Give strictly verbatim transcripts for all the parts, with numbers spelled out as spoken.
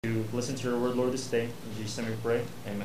To listen to your word, Lord, this day. In Jesus' name we pray. Amen.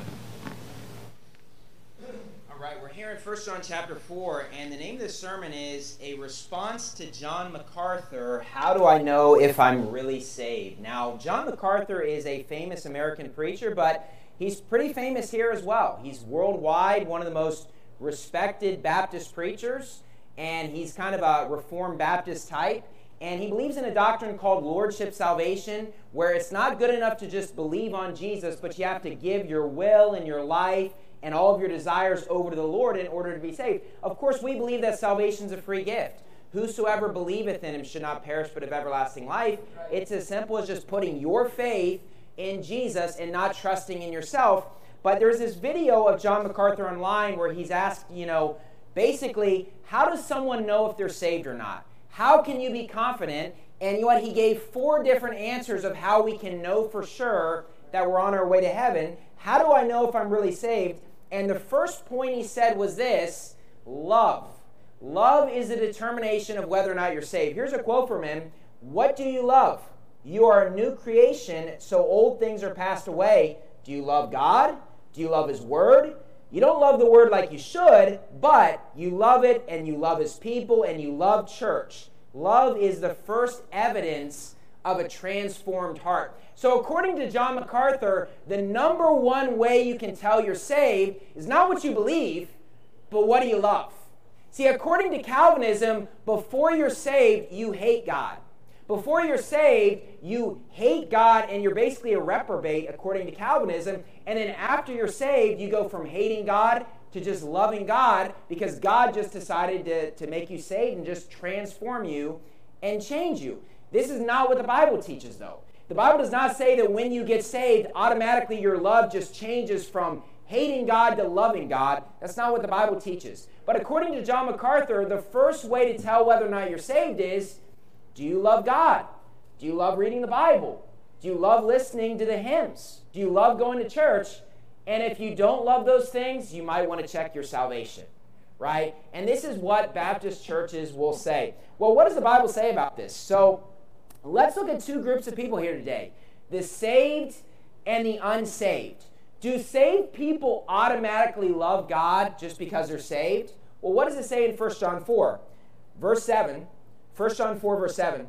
All right, we're here in First John chapter four, and the name of this sermon is A Response to John MacArthur, How Do I Know If I'm Really Saved? Now, John MacArthur is a famous American preacher, but he's pretty famous here as well. He's worldwide one of the most respected Baptist preachers, and he's kind of a Reformed Baptist type. And he believes in a doctrine called Lordship Salvation, where it's not good enough to just believe on Jesus, but you have to give your will and your life and all of your desires over to the Lord in order to be saved. Of course, we believe that salvation is a free gift. Whosoever believeth in him should not perish but have everlasting life. It's as simple as just putting your faith in Jesus and not trusting in yourself. But there's this video of John MacArthur online where he's asked, you know, basically, how does someone know if they're saved or not? How can you be confident? And you know what? He gave four different answers of how we can know for sure that we're on our way to heaven. How do I know if I'm really saved? And the first point he said was this: love. Love is a determination of whether or not you're saved. Here's a quote from him. What do you love? You are a new creation, so old things are passed away. Do you love God? Do you love His Word? You don't love the Word like you should, but you love it, and you love His people, and you love church. Love is the first evidence of a transformed heart. So according to John MacArthur, the number one way you can tell you're saved is not what you believe, but what do you love? See, according to Calvinism, before you're saved, you hate God. Before you're saved, you hate God and you're basically a reprobate according to Calvinism. And then after you're saved, you go from hating God to just loving God because God just decided to, to make you saved and just transform you and change you. This is not what the Bible teaches, though. The Bible does not say that when you get saved, automatically your love just changes from hating God to loving God. That's not what the Bible teaches. But according to John MacArthur, the first way to tell whether or not you're saved is, do you love God? Do you love reading the Bible? Do you love listening to the hymns? Do you love going to church? And if you don't love those things, you might want to check your salvation, right? And this is what Baptist churches will say. Well, what does the Bible say about this? So let's look at two groups of people here today, the saved and the unsaved. Do saved people automatically love God just because they're saved? Well, what does it say in First John four? Verse seven. First John four, verse seven.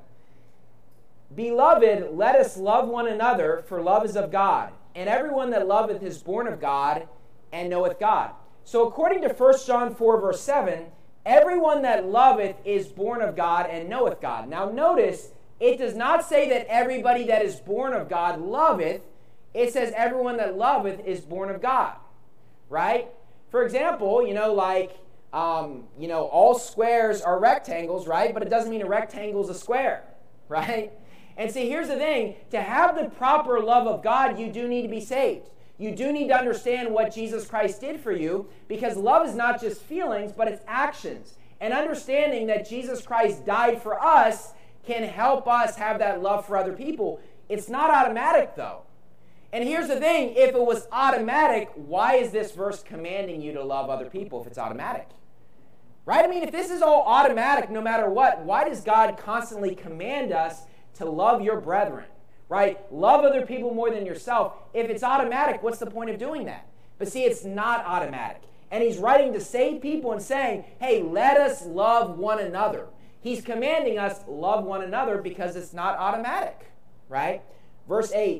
Beloved, let us love one another, for love is of God. And everyone that loveth is born of God and knoweth God. So according to First John four, verse seven, everyone that loveth is born of God and knoweth God. Now notice, it does not say that everybody that is born of God loveth. It says everyone that loveth is born of God, right? For example, you know, like, Um, you know, all squares are rectangles, right? But it doesn't mean a rectangle is a square, right? And see, here's the thing. To have the proper love of God, you do need to be saved. You do need to understand what Jesus Christ did for you, because love is not just feelings, but it's actions. And understanding that Jesus Christ died for us can help us have that love for other people. It's not automatic, though. And here's the thing. If it was automatic, why is this verse commanding you to love other people if it's automatic? Right? I mean, if this is all automatic no matter what, why does God constantly command us to love your brethren? Right? Love other people more than yourself. If it's automatic, what's the point of doing that? But see, it's not automatic. And he's writing to save people and saying, hey, let us love one another. He's commanding us love one another because it's not automatic. Right? Verse eight.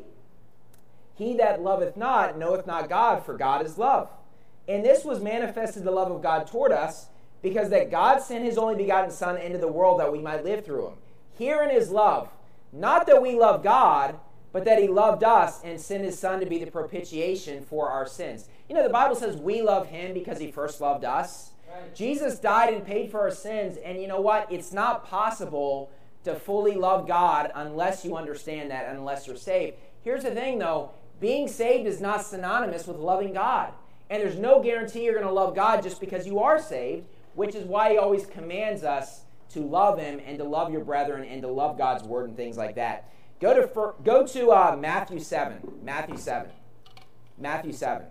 He that loveth not knoweth not God, for God is love. And this was manifested the love of God toward us, because that God sent his only begotten Son into the world that we might live through him. Herein is love, not that we love God, but that he loved us and sent his Son to be the propitiation for our sins. You know, the Bible says we love him because he first loved us. Right. Jesus died and paid for our sins, and you know what? It's not possible to fully love God unless you understand that, unless you're saved. Here's the thing, though. Being saved is not synonymous with loving God. And there's no guarantee you're going to love God just because you are saved, which is why he always commands us to love him and to love your brethren and to love God's word and things like that. Go to go to uh, Matthew seven. Matthew seven. Matthew seven.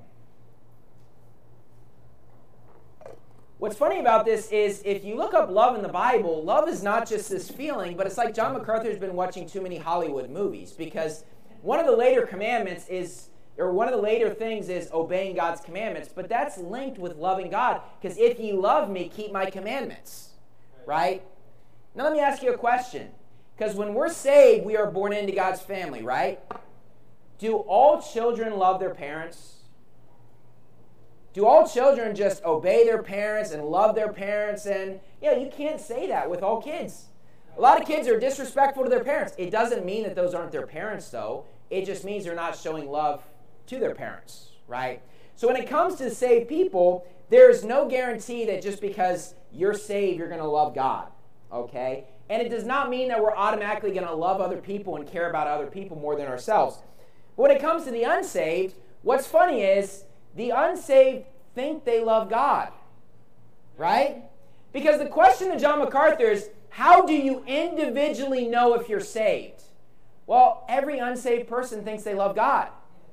What's funny about this is if you look up love in the Bible, love is not just this feeling, but it's like John MacArthur's been watching too many Hollywood movies, because one of the later commandments is, or one of the later things is obeying God's commandments, but that's linked with loving God, because if ye love me, keep my commandments, right? Now let me ask you a question, because when we're saved, we are born into God's family, right? Do all children love their parents? Do all children just obey their parents and love their parents? And yeah, you can't say that with all kids. A lot of kids are disrespectful to their parents. It doesn't mean that those aren't their parents, though. It just means they're not showing love to their parents, right? So when it comes to saved people, there's no guarantee that just because you're saved, you're going to love God, okay? And it does not mean that we're automatically going to love other people and care about other people more than ourselves. When it comes to the unsaved, what's funny is the unsaved think they love God, right? Because the question to John MacArthur is, how do you individually know if you're saved? Well, every unsaved person thinks they love God.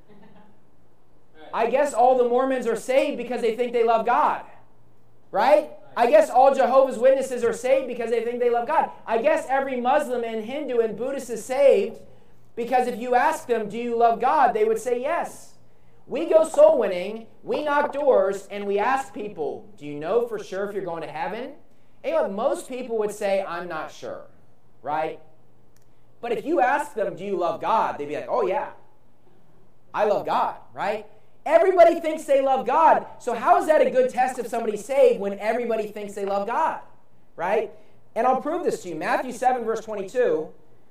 I guess all the Mormons are saved because they think they love God, right? I guess all Jehovah's Witnesses are saved because they think they love God. I guess every Muslim and Hindu and Buddhist is saved because if you ask them, do you love God, they would say yes. We go soul winning, we knock doors, and we ask people, do you know for sure if you're going to heaven? And you know, most people would say, I'm not sure, right? But if you ask them, do you love God? They'd be like, oh yeah, I love God, right? Everybody thinks they love God. So how is that a good test if somebody's saved when everybody thinks they love God, right? And I'll prove this to you. Matthew seven, verse twenty-two.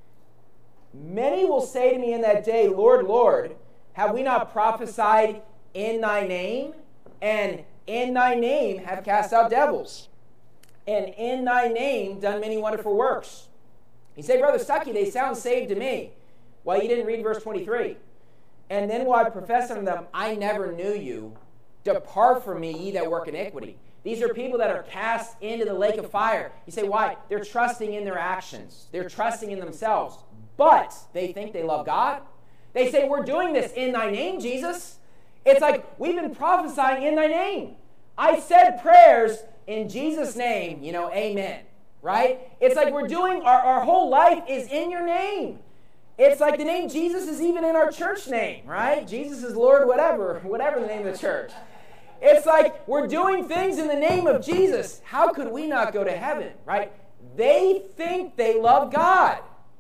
Many will say to me in that day, Lord, Lord, have we not prophesied in thy name? And in thy name have cast out devils. And in thy name done many wonderful works. You say, Brother Stuckey, they sound saved to me. Well, you didn't read verse twenty-three. And then will I profess unto them, I never knew you. Depart from me, ye that work iniquity. These are people that are cast into the lake of fire. You say, why? They're trusting in their actions. They're trusting in themselves. But they think they love God. They say, we're doing this in thy name, Jesus. It's like, we've been prophesying in thy name. I said prayers in Jesus' name, you know, amen. Right? It's like we're doing, our, our whole life is in your name. It's like the name Jesus is even in our church name, right? Jesus is Lord, whatever, whatever the name of the church. It's like we're doing things in the name of Jesus. How could we not go to heaven, right? They think they love God.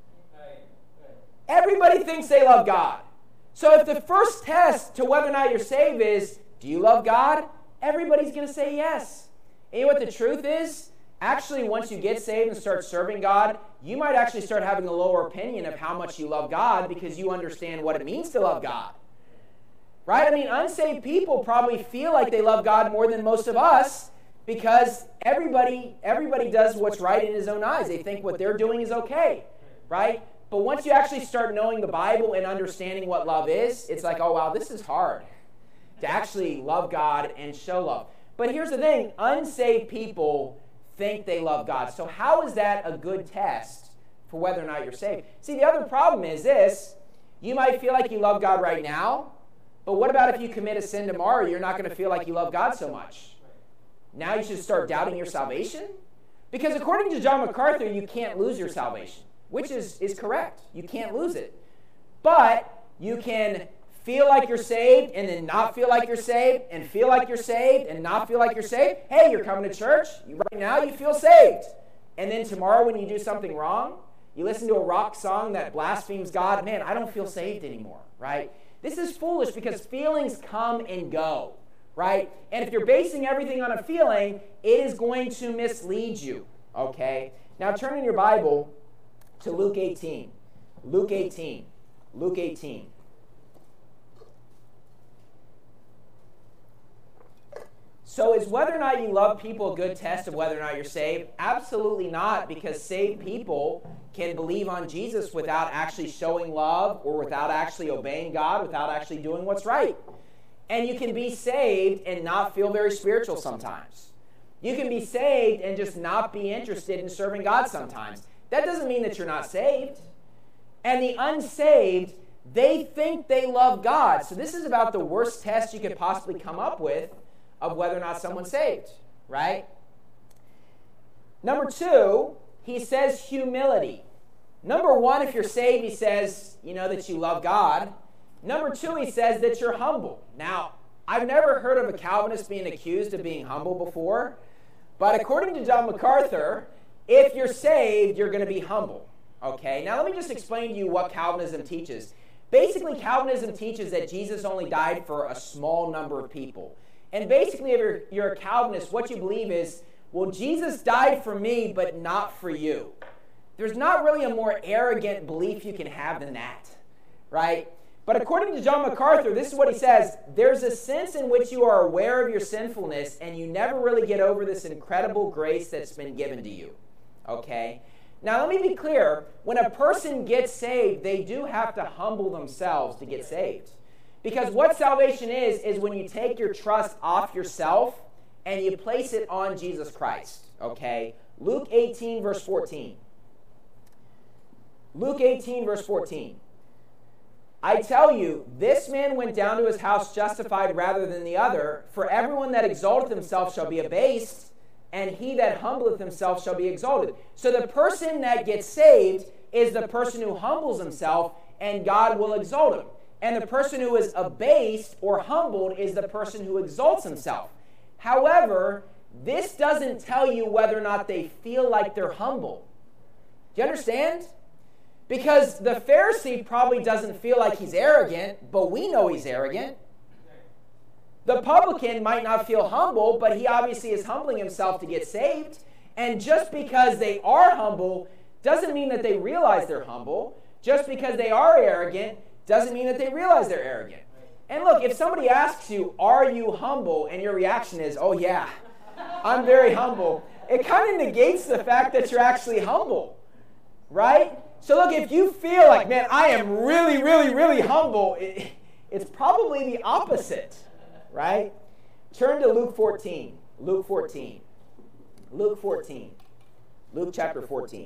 Everybody thinks they love God. So if the first test to whether or not you're saved is, do you love God? Everybody's going to say yes. And you know what the truth is? Actually, once you get saved and start serving God, you might actually start having a lower opinion of how much you love God because you understand what it means to love God. Right? I mean, unsaved people probably feel like they love God more than most of us because everybody, everybody does what's right in his own eyes. They think what they're doing is okay. Right? But once you actually start knowing the Bible and understanding what love is, it's like, oh, wow, this is hard to actually love God and show love. But here's the thing. Unsaved people think they love God. So how is that a good test for whether or not you're saved? See, the other problem is this. You might feel like you love God right now, but what about if you commit a sin tomorrow? You're not going to feel like you love God so much. Now you should start doubting your salvation? Because according to John MacArthur, you can't lose your salvation, which is, is correct. You can't lose it. But you can feel like you're saved and then not feel like you're saved and feel like you're saved and not feel like you're saved. Hey, you're coming to church. You, right now you feel saved. And then tomorrow when you do something wrong, you listen to a rock song that blasphemes God. Man, I don't feel saved anymore, right? This is foolish because feelings come and go, right? And if you're basing everything on a feeling, it is going to mislead you, okay? Now turn in your Bible to Luke eighteen. Luke eighteen. Luke eighteen. So is whether or not you love people a good test of whether or not you're saved? Absolutely not, because saved people can believe on Jesus without actually showing love or without actually obeying God, without actually doing what's right. And you can be saved and not feel very spiritual sometimes. You can be saved and just not be interested in serving God sometimes. That doesn't mean that you're not saved. And the unsaved, they think they love God. So this is about the worst test you could possibly come up with of whether or not someone's saved, right? Number two, he says humility. Number one, if you're saved, he says, you know, that you love God. Number two, he says that you're humble. Now, I've never heard of a Calvinist being accused of being humble before, but according to John MacArthur, if you're saved, you're going to be humble. Okay, now let me just explain to you what Calvinism teaches. Basically, Calvinism teaches that Jesus only died for a small number of people. And basically, if you're, you're a Calvinist, what you believe is, well, Jesus died for me, but not for you. There's not really a more arrogant belief you can have than that, right? But according to John MacArthur, this is what he says: there's a sense in which you are aware of your sinfulness, and you never really get over this incredible grace that's been given to you, okay? Now, let me be clear. When a person gets saved, they do have to humble themselves to get saved. Because what salvation is, is when you take your trust off yourself and you place it on Jesus Christ, okay? Luke eighteen, verse fourteen. Luke eighteen, verse fourteen. I tell you, this man went down to his house justified rather than the other, for everyone that exalteth himself shall be abased, and he that humbleth himself shall be exalted. So the person that gets saved is the person who humbles himself, and God will exalt him. And the person who is abased or humbled is the person who exalts himself. However, this doesn't tell you whether or not they feel like they're humble. Do you understand? Because the Pharisee probably doesn't feel like he's arrogant, but we know he's arrogant. The publican might not feel humble, but he obviously is humbling himself to get saved. And just because they are humble doesn't mean that they realize they're humble. Just because they are arrogant doesn't mean that they realize they're arrogant. And look, if somebody asks you, are you humble? And your reaction is, oh yeah, I'm very humble. It kind of negates the fact that you're actually humble, right? So look, if you feel like, man, I am really, really, really humble, it, it's probably the opposite, right? Turn to Luke fourteen. Luke fourteen. Luke fourteen. Luke chapter fourteen.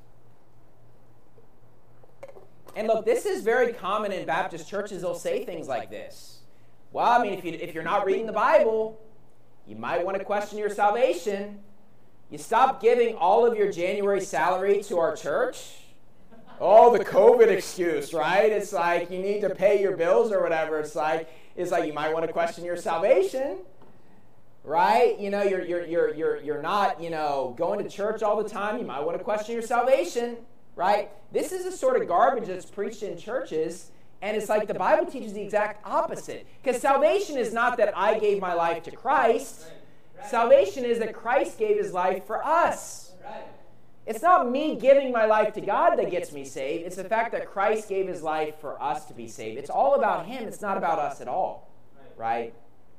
And look, this is very common in Baptist churches. They'll say things like this. Well, I mean, if, you, if you're not reading the Bible, you might want to question your salvation. You stop giving all of your January salary to our church. Oh, the COVID excuse, right? It's like you need to pay your bills or whatever. It's like it's like you might want to question your salvation, right? You know, you're you're you're you're you're not, you know, going to church all the time. You might want to question your salvation, right? This is the sort of garbage that's preached in churches, and it's like the Bible teaches the exact opposite. Because salvation is not that I gave my life to Christ. Salvation is that Christ gave his life for us. It's not me giving my life to God that gets me saved. It's the fact that Christ gave his life for us to be saved. It's all about him. It's not about us at all, right?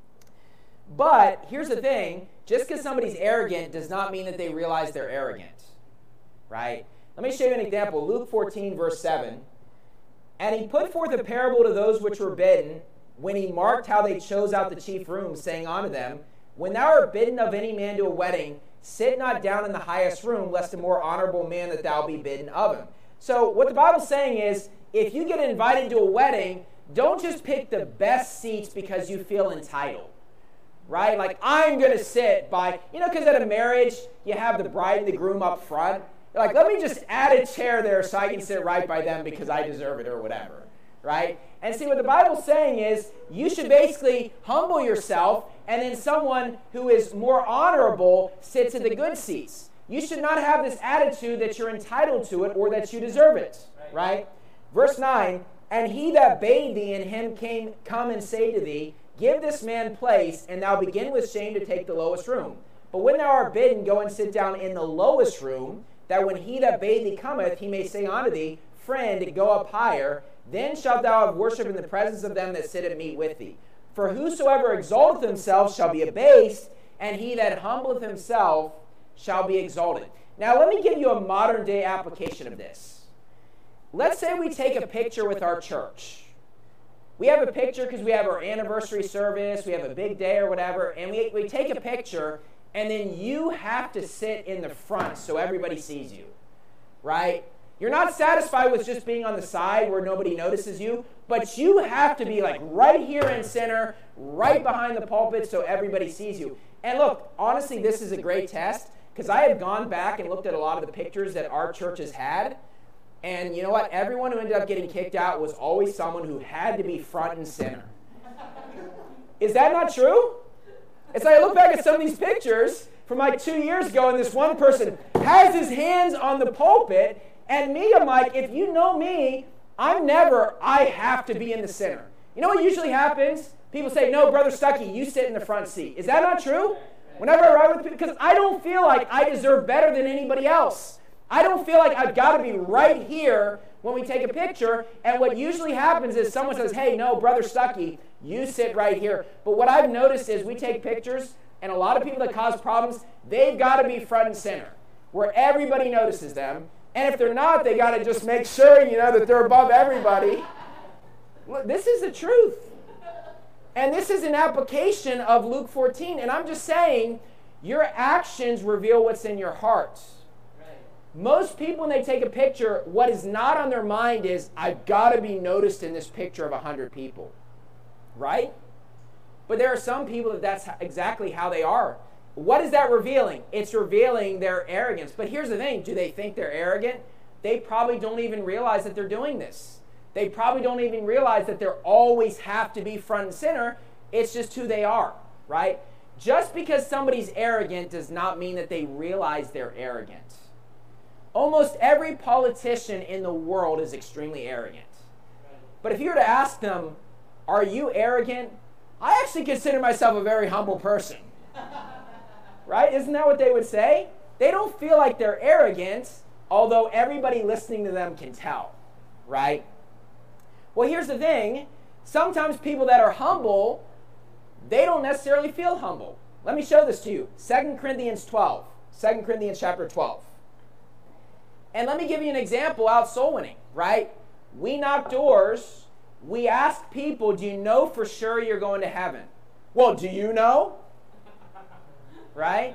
But here's the thing. Just because somebody's arrogant does not mean that they realize they're arrogant, right? Let me show you an example. Luke fourteen, verse seven. And he put forth a parable to those which were bidden, when he marked how they chose out the chief rooms, saying unto them, when thou art bidden of any man to a wedding, sit not down in the highest room, lest a more honorable man that thou be bidden of him. So what the Bible's saying is, if you get invited to a wedding, don't just pick the best seats because you feel entitled, right? Like, I'm going to sit by, you know, because at a marriage, you have the bride and the groom up front. They're like, let me just add a chair there so I can sit right by them because I deserve it or whatever, right? And see, what the Bible's saying is, you should basically humble yourself, and then someone who is more honorable sits in the good seats. You should not have this attitude that you're entitled to it or that you deserve it, right? Verse nine, and he that bade thee and him came come and say to thee, give this man place, and thou begin with shame to take the lowest room. But when thou art bidden, go and sit down in the lowest room, that when he that bade thee cometh, he may say unto thee, friend, go up higher. Then shalt thou have worship in the presence of them that sit at meat with thee. For whosoever exalteth himself shall be abased, and he that humbleth himself shall be exalted. Now let me give you a modern day application of this. Let's say we take a picture with our church. We have a picture because we have our anniversary service, we have a big day or whatever, and we, we take a picture, and then you have to sit in the front so everybody sees you, right? You're not satisfied with just being on the side where nobody notices you, but you have to be like right here in center, right behind the pulpit so everybody sees you. And look, honestly, this is a great test because I have gone back and looked at a lot of the pictures that our church has had. And you know what? Everyone who ended up getting kicked out was always someone who had to be front and center. Is that not true? It's like I look back at some of these pictures from like two years ago, and this one person has his hands on the pulpit, and me, I'm like, if you know me, I'm never, I have to be in the center. You know what usually happens? People say, no, Brother Stuckey, you sit in the front seat. Is that not true? Whenever I ride with people, because I don't feel like I deserve better than anybody else. I don't feel like I've got to be right here when we take a picture. And what usually happens is someone says, hey, no, Brother Stuckey, you sit right here. But what I've noticed is we take pictures, and a lot of people that cause problems, they've got to be front and center, where everybody notices them. And if they're not, they got to just make sure, you know, that they're above everybody. Look, this is the truth. And this is an application of Luke fourteen. And I'm just saying, your actions reveal what's in your heart. Most people, when they take a picture, what is not on their mind is, I've got to be noticed in this picture of one hundred people. Right? But there are some people that that's exactly how they are. What is that revealing? It's revealing their arrogance. But here's the thing. Do they think they're arrogant? They probably don't even realize that they're doing this. They probably don't even realize that they always have to be front and center. It's just who they are, right? Just because somebody's arrogant does not mean that they realize they're arrogant. Almost every politician in the world is extremely arrogant. But if you were to ask them, are you arrogant? I actually consider myself a very humble person. Right? Isn't that what they would say? They don't feel like they're arrogant, although everybody listening to them can tell. Right? Well, here's the thing. Sometimes people that are humble, they don't necessarily feel humble. Let me show this to you. Second Corinthians twelve. Second Corinthians chapter twelve. And let me give you an example out soul winning, right? We knock doors. We ask people, do you know for sure you're going to heaven? Well, do you know? Right?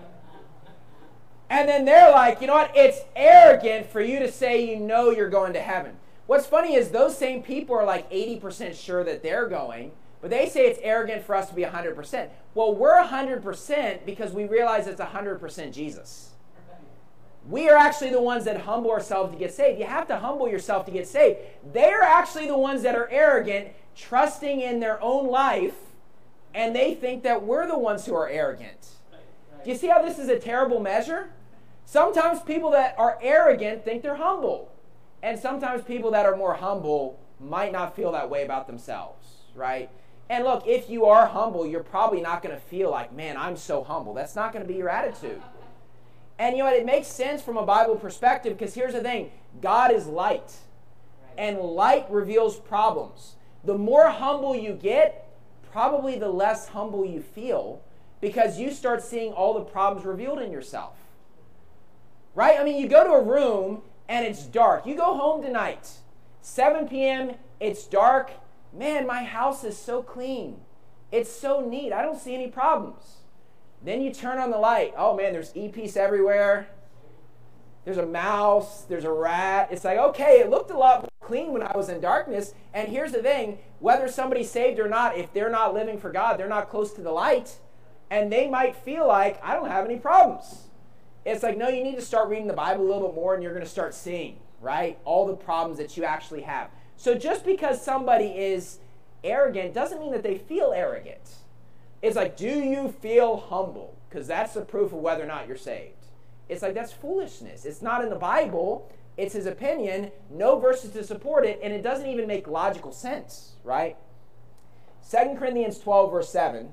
And then they're like, you know what? It's arrogant for you to say you know you're going to heaven. What's funny is those same people are like eighty percent sure that they're going, but they say it's arrogant for us to be one hundred percent. Well, we're one hundred percent because we realize it's one hundred percent Jesus. We are actually the ones that humble ourselves to get saved. You have to humble yourself to get saved. They're actually the ones that are arrogant, trusting in their own life, and they think that we're the ones who are arrogant. Do you see how this is a terrible measure? Sometimes people that are arrogant think they're humble. And sometimes people that are more humble might not feel that way about themselves, right? And look, if you are humble, you're probably not going to feel like, man, I'm so humble. That's not going to be your attitude. And you know what? It makes sense from a Bible perspective, because here's the thing. God is light. And light reveals problems. The more humble you get, probably the less humble you feel, because you start seeing all the problems revealed in yourself. Right? I mean, you go to a room and it's dark. You go home tonight, seven p.m., it's dark. Man, my house is so clean. It's so neat. I don't see any problems. Then you turn on the light. Oh man, there's e-piece everywhere. There's a mouse. There's a rat. It's like, okay, it looked a lot more clean when I was in darkness. And here's the thing. Whether somebody's saved or not, if they're not living for God, they're not close to the light. And they might feel like, I don't have any problems. It's like, no, you need to start reading the Bible a little bit more, and you're going to start seeing, right, all the problems that you actually have. So just because somebody is arrogant doesn't mean that they feel arrogant. It's like, do you feel humble? Because that's the proof of whether or not you're saved. It's like, that's foolishness. It's not in the Bible. It's his opinion. No verses to support it, and it doesn't even make logical sense, right? Second Corinthians twelve, verse seven.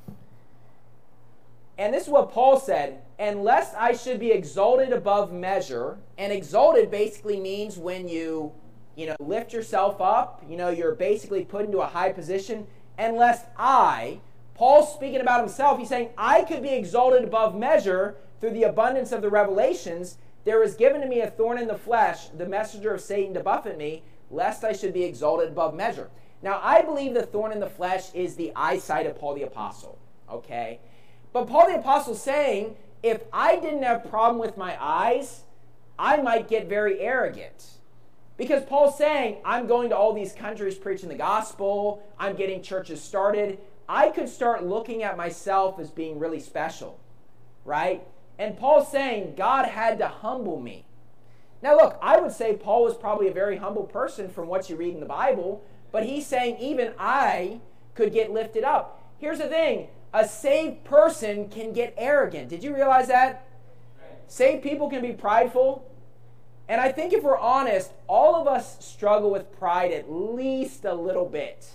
And this is what Paul said, and lest I should be exalted above measure. And exalted basically means when you, you know, lift yourself up, you know, you're basically put into a high position. And lest I, Paul's speaking about himself, he's saying, I could be exalted above measure through the abundance of the revelations. There was given to me a thorn in the flesh, the messenger of Satan to buffet me, lest I should be exalted above measure. Now, I believe the thorn in the flesh is the eyesight of Paul the Apostle, okay? But Paul the Apostle is saying, if I didn't have a problem with my eyes, I might get very arrogant. Because Paul's saying, I'm going to all these countries preaching the gospel, I'm getting churches started. I could start looking at myself as being really special, right? And Paul's saying, God had to humble me. Now look, I would say Paul was probably a very humble person from what you read in the Bible, but he's saying even I could get lifted up. Here's the thing, a saved person can get arrogant. Did you realize that? Saved people can be prideful. And I think if we're honest, all of us struggle with pride at least a little bit.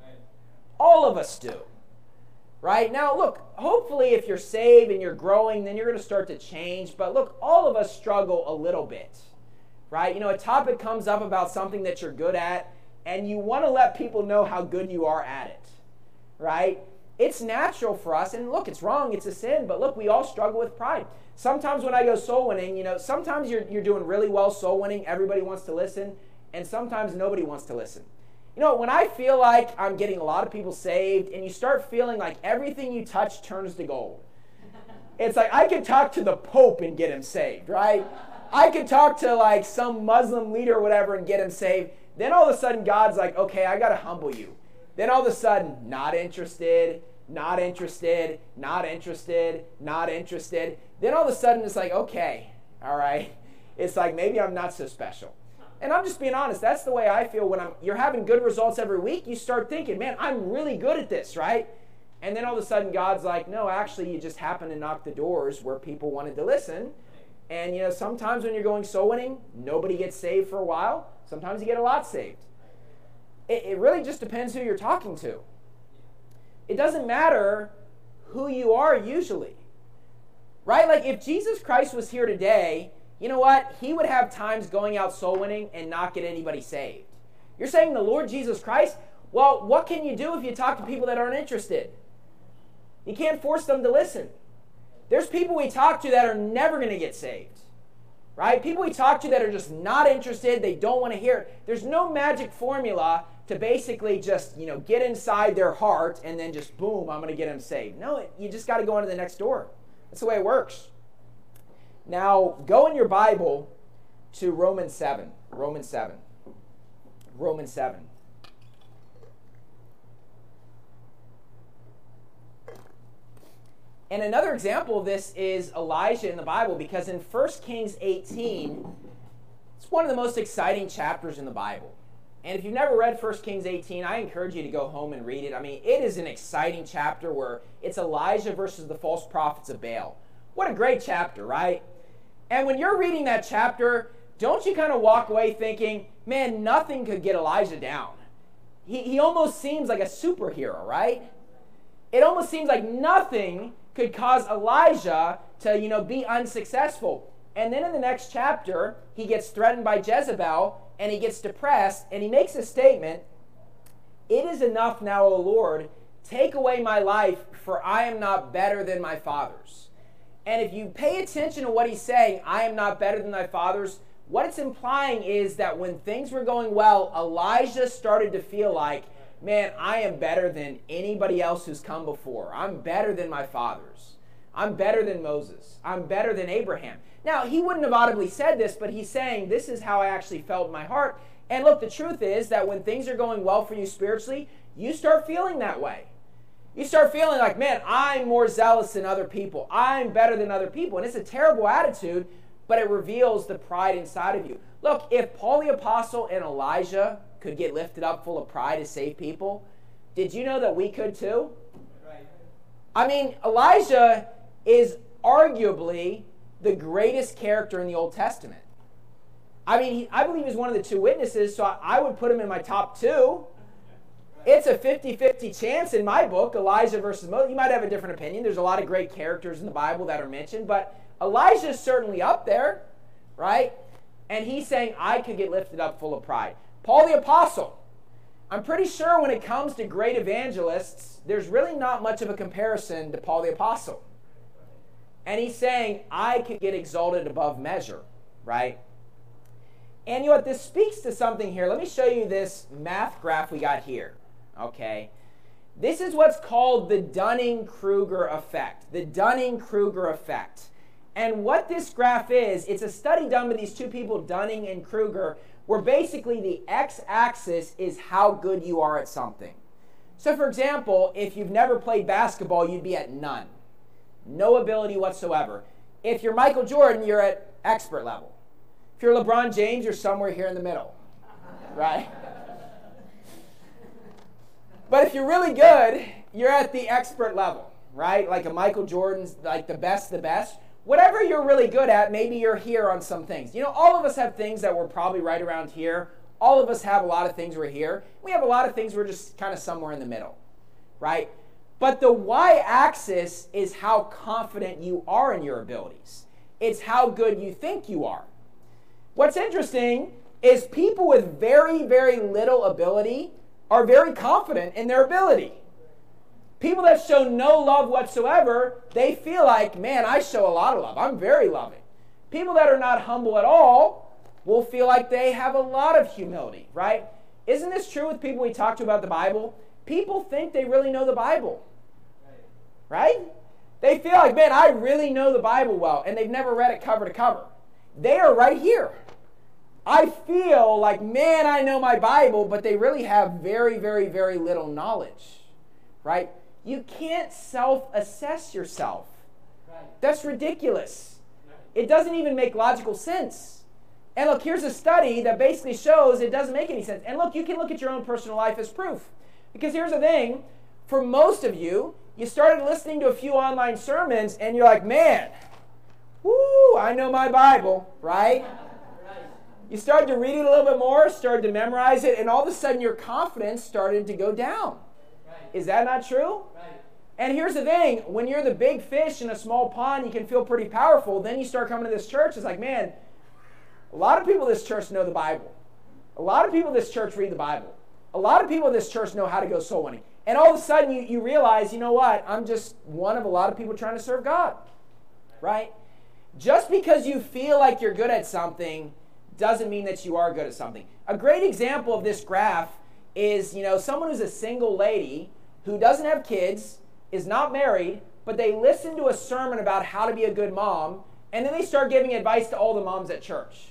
All of us do. Right? Now, look, hopefully if you're saved and you're growing, then you're going to start to change. But look, all of us struggle a little bit. Right? You know, a topic comes up about something that you're good at, and you want to let people know how good you are at it. Right? It's natural for us, and look, it's wrong, it's a sin, but look, we all struggle with pride. Sometimes when I go soul winning, you know, sometimes you're, you're doing really well soul winning, everybody wants to listen, and sometimes nobody wants to listen. You know, when I feel like I'm getting a lot of people saved, and you start feeling like everything you touch turns to gold. It's like, I could talk to the Pope and get him saved, right? I could talk to like some Muslim leader or whatever and get him saved. Then all of a sudden, God's like, okay, I got to humble you. Then all of a sudden, not interested, not interested, not interested, not interested. Then all of a sudden, it's like, okay, all right. It's like, maybe I'm not so special. And I'm just being honest. That's the way I feel when I'm. You're having good results every week. You start thinking, man, I'm really good at this, right? And then all of a sudden, God's like, no, actually, you just happen to knock the doors where people wanted to listen. And, you know, sometimes when you're going soul winning, nobody gets saved for a while. Sometimes you get a lot saved. It, it really just depends who you're talking to. It doesn't matter who you are usually. Right? Like if Jesus Christ was here today, you know what? He would have times going out soul winning and not get anybody saved. You're saying the Lord Jesus Christ? Well, what can you do if you talk to people that aren't interested? You can't force them to listen. There's people we talk to that are never going to get saved. Right? People we talk to that are just not interested. They don't want to hear it. There's no magic formula to basically just, you know, get inside their heart and then just, boom, I'm going to get them saved. No, you just got to go into the next door. That's the way it works. Now, go in your Bible to Romans seven. Romans seven. Romans seven. And another example of this is Elijah in the Bible, because in First Kings eighteen, it's one of the most exciting chapters in the Bible. And if you've never read First Kings eighteen, I encourage you to go home and read it. I mean, it is an exciting chapter where it's Elijah versus the false prophets of Baal. What a great chapter, right? And when you're reading that chapter, don't you kind of walk away thinking, man, nothing could get Elijah down. He, he almost seems like a superhero, right? It almost seems like nothing could cause Elijah to, you know, be unsuccessful. And then in the next chapter, he gets threatened by Jezebel, and he gets depressed, and he makes a statement, "It is enough now, O Lord, take away my life, for I am not better than my fathers." And if you pay attention to what he's saying, I am not better than thy fathers, what it's implying is that when things were going well, Elijah started to feel like, man, I am better than anybody else who's come before. I'm better than my fathers. I'm better than Moses. I'm better than Abraham. Now, he wouldn't have audibly said this, but he's saying, this is how I actually felt in my heart. And look, the truth is that when things are going well for you spiritually, you start feeling that way. You start feeling like, man, I'm more zealous than other people. I'm better than other people. And it's a terrible attitude, but it reveals the pride inside of you. Look, if Paul the Apostle and Elijah could get lifted up full of pride to save people, did you know that we could too? Right. I mean, Elijah is arguably the greatest character in the Old Testament. I mean, he, I believe he's one of the two witnesses, so I, I would put him in my top two. It's a fifty-fifty chance in my book, Elijah versus Moses. You might have a different opinion. There's a lot of great characters in the Bible that are mentioned, but Elijah's certainly up there, right? And he's saying, I could get lifted up full of pride. Paul the Apostle, I'm pretty sure when it comes to great evangelists, there's really not much of a comparison to Paul the Apostle. And he's saying, I could get exalted above measure, right? And you know what? This speaks to something here. Let me show you this math graph we got here, okay? This is what's called the Dunning-Kruger effect. The Dunning-Kruger effect. And what this graph is, it's a study done by these two people, Dunning and Kruger, where basically the x-axis is how good you are at something. So for example, if you've never played basketball, you'd be at none. No ability whatsoever. If you're Michael Jordan, you're at expert level. If If you're LeBron James, you're somewhere here in the middle, right? But if you're really good, you're at the expert level, right? Like a Michael Jordan's, like the best, the best. Whatever you're really good at, maybe you're here on some things. You know, all of us have things that we're probably right around here. All of us have a lot of things we're here. We have a lot of things we're just kind of somewhere in the middle, right? But the y-axis is how confident you are in your abilities. It's how good you think you are. What's interesting is people with very, very little ability are very confident in their ability. People that show no love whatsoever, they feel like, man, I show a lot of love. I'm very loving. People that are not humble at all will feel like they have a lot of humility, right? Isn't this true with people we talk to about the Bible? People think they really know the Bible, right? They feel like, man, I really know the Bible well, and they've never read it cover to cover. They are right here. I feel like, man, I know my Bible, but they really have very, very, very little knowledge, right? You can't self-assess yourself. That's ridiculous. It doesn't even make logical sense. And look, here's a study that basically shows it doesn't make any sense. And look, you can look at your own personal life as proof. Because here's the thing, for most of you, you started listening to a few online sermons and you're like, man, whoo, I know my Bible, right? You started to read it a little bit more, started to memorize it, and all of a sudden your confidence started to go down. Is that not true? And here's the thing, when you're the big fish in a small pond, you can feel pretty powerful. Then you start coming to this church, it's like, man, a lot of people in this church know the Bible. A lot of people in this church read the Bible. A lot of people in this church know how to go soul winning. And all of a sudden you, you realize, you know what, I'm just one of a lot of people trying to serve God, right? Just because you feel like you're good at something doesn't mean that you are good at something. A great example of this graph is, you know, someone who's a single lady who doesn't have kids, is not married, but they listen to a sermon about how to be a good mom, and then they start giving advice to all the moms at church.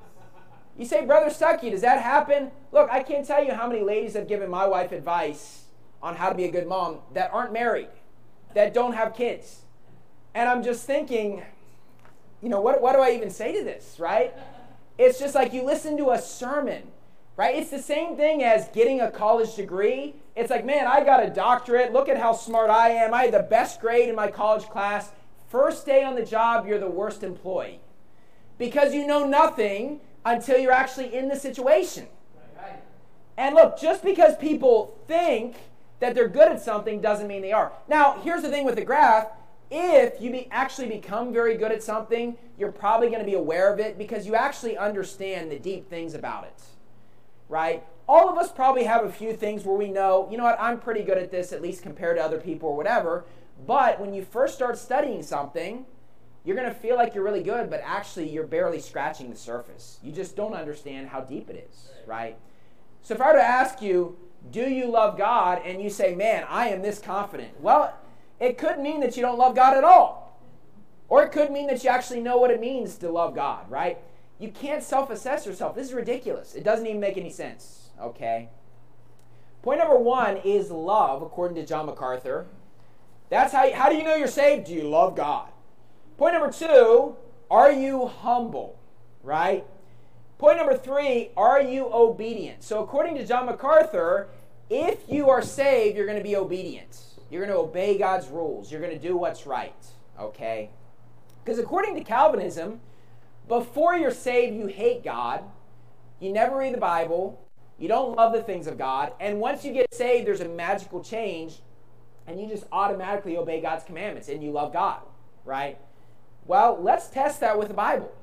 You say, Brother Stuckey, does that happen? Look, I can't tell you how many ladies have given my wife advice on how to be a good mom that aren't married, that don't have kids. And I'm just thinking, you know, what, what do I even say to this, right? It's just like you listen to a sermon, right? It's the same thing as getting a college degree. It's like, man, I got a doctorate. Look at how smart I am. I had the best grade in my college class. First day on the job, you're the worst employee. Because you know nothing until you're actually in the situation. Right. And look, just because people think that they're good at something doesn't mean they are. Now, here's the thing with the graph. If you be actually become very good at something, you're probably going to be aware of it because you actually understand the deep things about it, right? All of us probably have a few things where we know, you know what, I'm pretty good at this, at least compared to other people or whatever. But when you first start studying something, you're going to feel like you're really good, but actually you're barely scratching the surface. You just don't understand how deep it is, right? So if I were to ask you, do you love God? And you say, man, I am this confident. Well, it could mean that you don't love God at all. Or it could mean that you actually know what it means to love God, right? You can't self-assess yourself. This is ridiculous. It doesn't even make any sense, okay? Point number one is love, according to John MacArthur. That's how, you, how do you know you're saved? Do you love God? Point number two, are you humble, right? Point number three, are you obedient? So according to John MacArthur, if you are saved, you're going to be obedient. You're going to obey God's rules. You're going to do what's right, okay? Because according to Calvinism, before you're saved, you hate God. You never read the Bible. You don't love the things of God. And once you get saved, there's a magical change, and you just automatically obey God's commandments, and you love God, right? Well, let's test that with the Bible.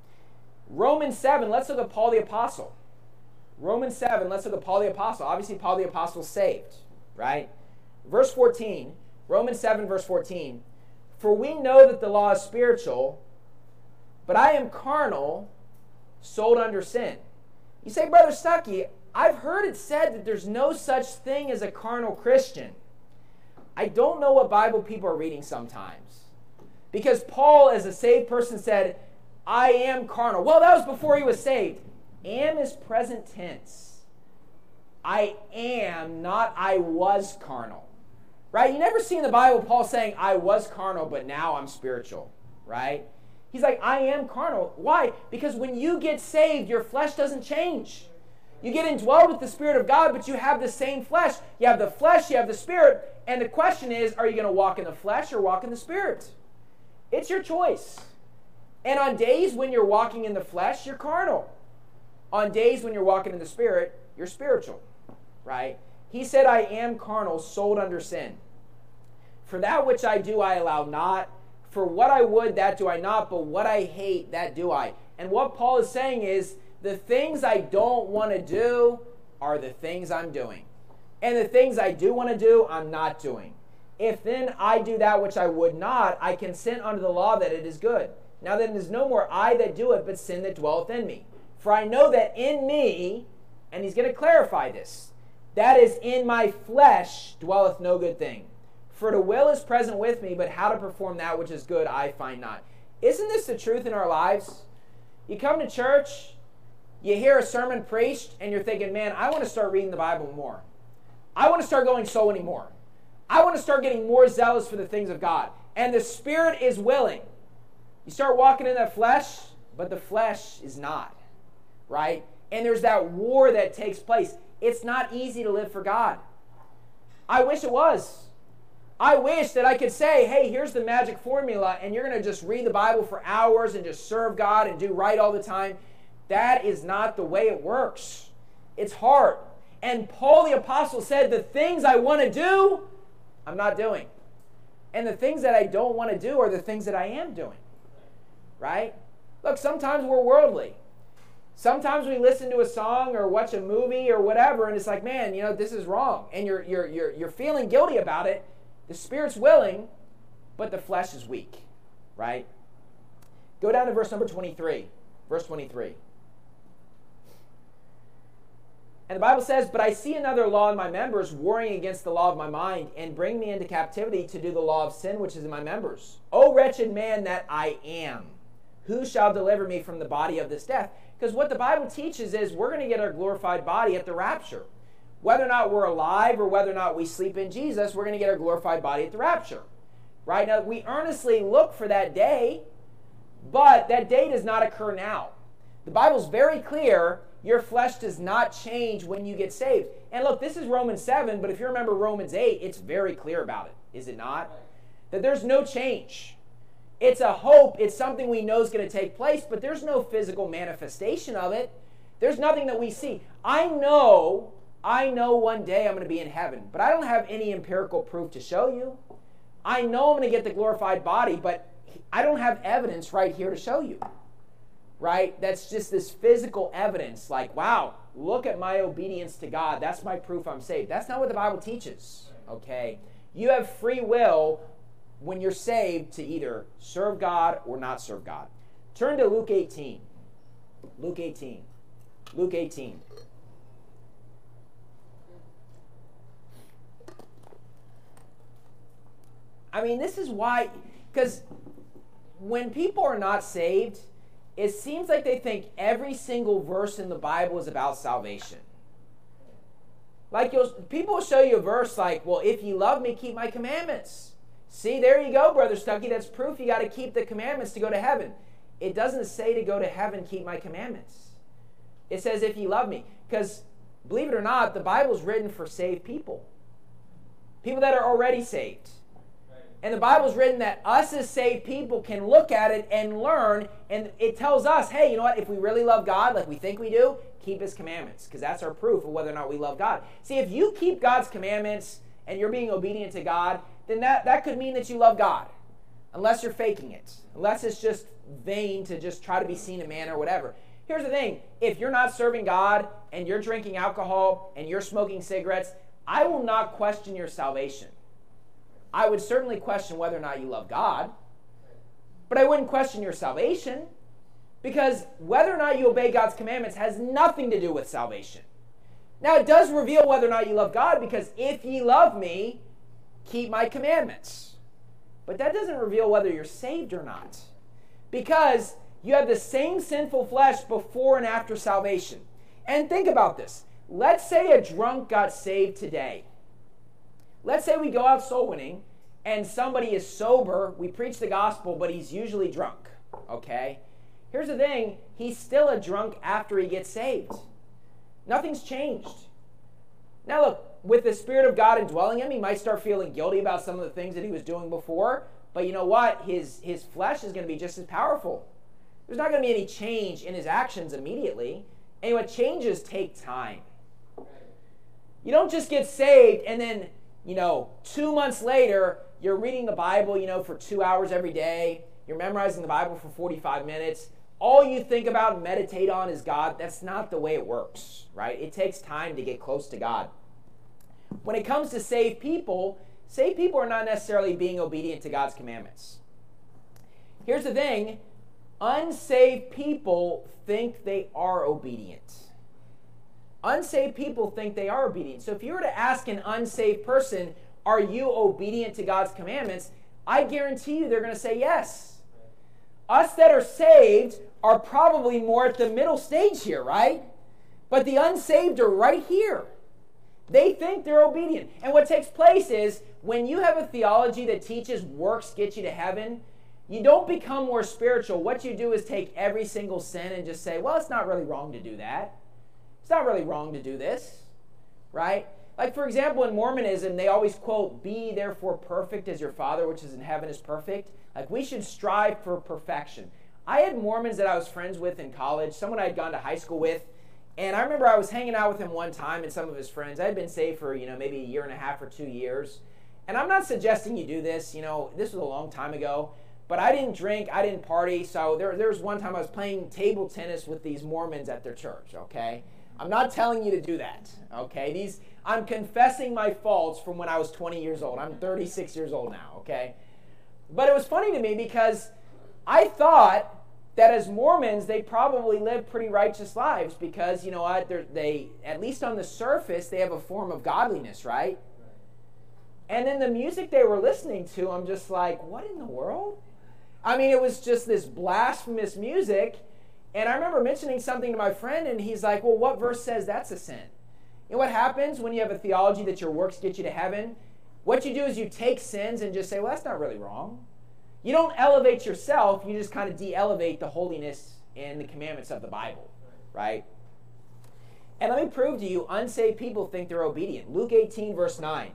Romans seven, let's look at Paul the Apostle. Romans seven, let's look at Paul the Apostle. Obviously, Paul the Apostle is saved, right? Verse fourteen, Romans seven, verse fourteen. For we know that the law is spiritual, but I am carnal, sold under sin. You say, Brother Stuckey, I've heard it said that there's no such thing as a carnal Christian. I don't know what Bible people are reading sometimes. Because Paul, as a saved person, said, I am carnal. Well, that was before he was saved. Am is present tense. I am, not I was carnal. Right? You never see in the Bible Paul saying, I was carnal, but now I'm spiritual. Right? He's like, I am carnal. Why? Because when you get saved, your flesh doesn't change. You get indwelled with the Spirit of God, but you have the same flesh. You have the flesh, you have the Spirit. And the question is, are you going to walk in the flesh or walk in the Spirit? It's your choice. And on days when you're walking in the flesh, you're carnal. On days when you're walking in the Spirit, you're spiritual. Right? He said, I am carnal, sold under sin. For that which I do, I allow not. For what I would, that do I not. But what I hate, that do I. And what Paul is saying is, the things I don't want to do are the things I'm doing. And the things I do want to do, I'm not doing. If then I do that which I would not, I consent unto the law that it is good. Now then it is no more I that do it, but sin that dwelleth in me. For I know that in me, and he's going to clarify this, that is in my flesh dwelleth no good thing. For the will is present with me, but how to perform that which is good I find not. Isn't this the truth in our lives? You come to church, you hear a sermon preached, and you're thinking, man, I want to start reading the Bible more. I want to start going soul winning more. I want to start getting more zealous for the things of God. And the Spirit is willing. You start walking in that flesh, but the flesh is not. Right? And there's that war that takes place. It's not easy to live for God. I wish it was. I wish that I could say, hey, here's the magic formula, and you're going to just read the Bible for hours and just serve God and do right all the time. That is not the way it works. It's hard. And Paul the Apostle said, the things I want to do, I'm not doing. And the things that I don't want to do are the things that I am doing. Right? Look, sometimes we're worldly. Sometimes we listen to a song or watch a movie or whatever, and it's like, man, you know, this is wrong. And you're, you're, you're, you're feeling guilty about it. The Spirit's willing, but the flesh is weak. Right? Go down to verse number twenty-three. Verse twenty-three. And the Bible says, but I see another law in my members, warring against the law of my mind, and bring me into captivity to do the law of sin which is in my members. O wretched man that I am, who shall deliver me from the body of this death? Because what the Bible teaches is we're going to get our glorified body at the rapture. Whether or not we're alive or whether or not we sleep in Jesus, we're going to get our glorified body at the rapture. Right? Now, we earnestly look for that day, but that day does not occur now. The Bible's very clear. Your flesh does not change when you get saved. And look, this is Romans seven, but if you remember Romans eight, it's very clear about it, is it not? That there's no change. It's a hope. It's something we know is going to take place, but there's no physical manifestation of it. There's nothing that we see. I know, I know one day I'm going to be in heaven, but I don't have any empirical proof to show you. I know I'm going to get the glorified body, but I don't have evidence right here to show you. Right? That's just this physical evidence. Like, wow, look at my obedience to God. That's my proof I'm saved. That's not what the Bible teaches. Okay? You have free will when you're saved to either serve God or not serve God. Turn to Luke eighteen. Luke eighteen. Luke eighteen. I mean, this is why, because when people are not saved, it seems like they think every single verse in the Bible is about salvation. Like you'll, people will show you a verse like, well, if you love me, keep my commandments. See, there you go, Brother Stuckey. That's proof you got to keep the commandments to go to heaven. It doesn't say to go to heaven, keep my commandments. It says, if you love me. Because, believe it or not, the Bible's written for saved people. People that are already saved. And the Bible's written that us as saved people can look at it and learn, and it tells us, hey, you know what? If we really love God like we think we do, keep His commandments, because that's our proof of whether or not we love God. See, if you keep God's commandments and you're being obedient to God, then that, that could mean that you love God, unless you're faking it, unless it's just vain to just try to be seen a man or whatever. Here's the thing. If you're not serving God and you're drinking alcohol and you're smoking cigarettes, I will not question your salvation. I would certainly question whether or not you love God, but I wouldn't question your salvation, because whether or not you obey God's commandments has nothing to do with salvation. Now, it does reveal whether or not you love God, because if ye love me, keep my commandments. But that doesn't reveal whether you're saved or not, because you have the same sinful flesh before and after salvation. And think about this. Let's say a drunk got saved today. Let's say we go out soul winning and somebody is sober, we preach the gospel, but he's usually drunk. okay? Here's the thing, he's still a drunk after he gets saved. Nothing's changed. Now look, with the Spirit of God indwelling him, he might start feeling guilty about some of the things that he was doing before, but you know what? His, his flesh is going to be just as powerful. There's not going to be any change in his actions immediately, and what changes take time. You don't just get saved and then, you know, two months later, you're reading the Bible, you know, for two hours every day. You're memorizing the Bible for forty-five minutes. All you think about and meditate on is God. That's not the way it works, right? It takes time to get close to God. When it comes to saved people, saved people are not necessarily being obedient to God's commandments. Here's the thing. Unsaved people think they are obedient. Unsaved people think they are obedient. So if you were to ask an unsaved person, are you obedient to God's commandments? I guarantee you they're going to say yes. Us that are saved are probably more at the middle stage here, right? But the unsaved are right here. They think they're obedient. And what takes place is when you have a theology that teaches works get you to heaven, you don't become more spiritual. What you do is take every single sin and just say, well, it's not really wrong to do that. It's not really wrong to do this, right? Like, for example, in Mormonism, they always quote, be therefore perfect as your Father which is in heaven is perfect. Like, we should strive for perfection. I had Mormons that I was friends with in college, someone I had gone to high school with, and I remember I was hanging out with him one time and some of his friends. I had been saved for, you know, maybe a year and a half or two years. And I'm not suggesting you do this, you know, this was a long time ago, but I didn't drink, I didn't party, so there, there was one time I was playing table tennis with these Mormons at their church, okay? I'm not telling you to do that, okay? These, I'm confessing my faults from when I was twenty years old. I'm thirty-six years old now, okay? But it was funny to me because I thought that as Mormons, they probably live pretty righteous lives because, you know what, They're, they, at least on the surface, they have a form of godliness, right? And then the music they were listening to, I'm just like, what in the world? I mean, it was just this blasphemous music. And I remember mentioning something to my friend, and he's like, well, what verse says that's a sin? You know what happens when you have a theology that your works get you to heaven? What you do is you take sins and just say, well, that's not really wrong. You don't elevate yourself. You just kind of de-elevate the holiness and the commandments of the Bible, right? And let me prove to you, unsaved people think they're obedient. Luke eighteen, verse nine.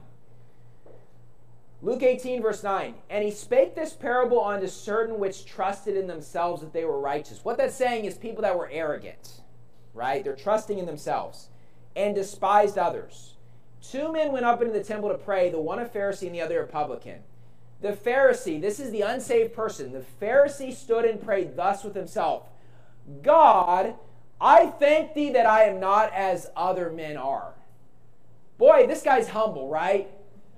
Luke eighteen, verse nine. And he spake this parable unto certain which trusted in themselves that they were righteous. What that's saying is people that were arrogant, right? They're trusting in themselves and despised others. Two men went up into the temple to pray, the one a Pharisee and the other a publican. The Pharisee, this is the unsaved person. The Pharisee stood and prayed thus with himself, God, I thank thee that I am not as other men are. Boy, this guy's humble, right?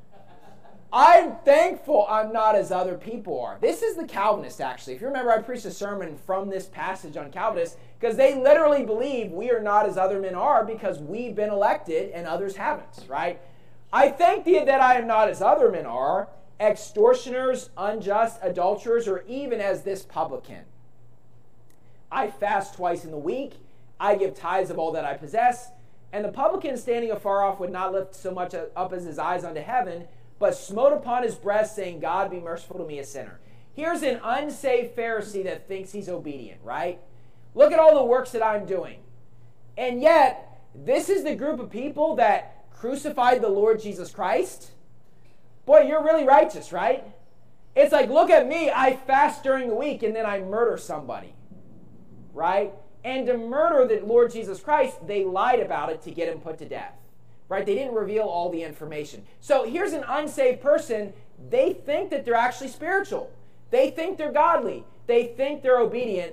I'm thankful I'm not as other people are. This is the Calvinists, actually. If you remember, I preached a sermon from this passage on Calvinists because they literally believe we are not as other men are because we've been elected and others haven't, right? I thank thee that I am not as other men are, extortioners, unjust, adulterers, or even as this publican. I fast twice in the week. I give tithes of all that I possess. And the publican standing afar off would not lift so much up as his eyes unto heaven, but smote upon his breast, saying, God, be merciful to me, a sinner. Here's an unsaved Pharisee that thinks he's obedient, right? Look at all the works that I'm doing. And yet, this is the group of people that crucified the Lord Jesus Christ. Boy, you're really righteous, right? It's like, look at me, I fast during the week, and then I murder somebody, right? And to murder the Lord Jesus Christ, they lied about it to get him put to death. Right? They didn't reveal all the information. So here's an unsaved person. They think that they're actually spiritual. They think they're godly. They think they're obedient.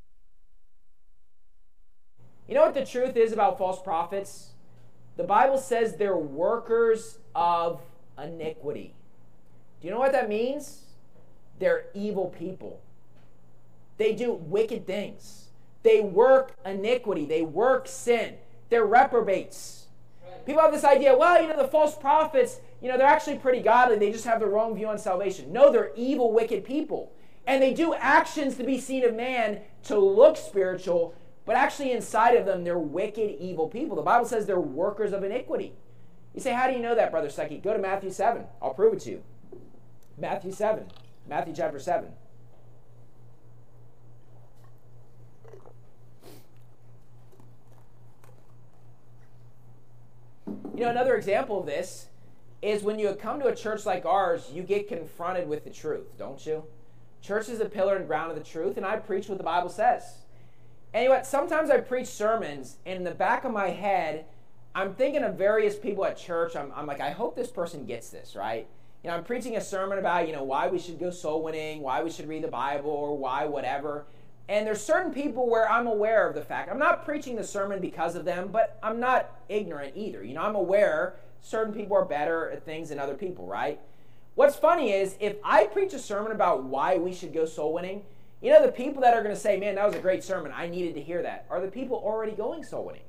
You know what the truth is about false prophets? The Bible says they're workers of iniquity. Do you know what that means? They're evil people. They do wicked things. They work iniquity. They work sin. They're reprobates. People have this idea, well, you know, the false prophets, you know, they're actually pretty godly. They just have the wrong view on salvation. No, they're evil, wicked people. And they do actions to be seen of man to look spiritual, but actually inside of them, they're wicked, evil people. The Bible says they're workers of iniquity. You say, how do you know that, Brother Stuckey? Go to Matthew seven. I'll prove it to you. Matthew seven. Matthew chapter seven. You know, another example of this is when you come to a church like ours, you get confronted with the truth, don't you? Church is a pillar and ground of the truth, and I preach what the Bible says. And you know what? Sometimes I preach sermons, and in the back of my head, I'm thinking of various people at church. I'm, I'm like, I hope this person gets this, right? You know, I'm preaching a sermon about, you know, why we should go soul winning, why we should read the Bible, or why whatever. And there's certain people where I'm aware of the fact. I'm not preaching the sermon because of them, but I'm not ignorant either. You know, I'm aware certain people are better at things than other people, right? What's funny is if I preach a sermon about why we should go soul winning, you know, the people that are going to say, man, that was a great sermon, I needed to hear that, are the people already going soul winning.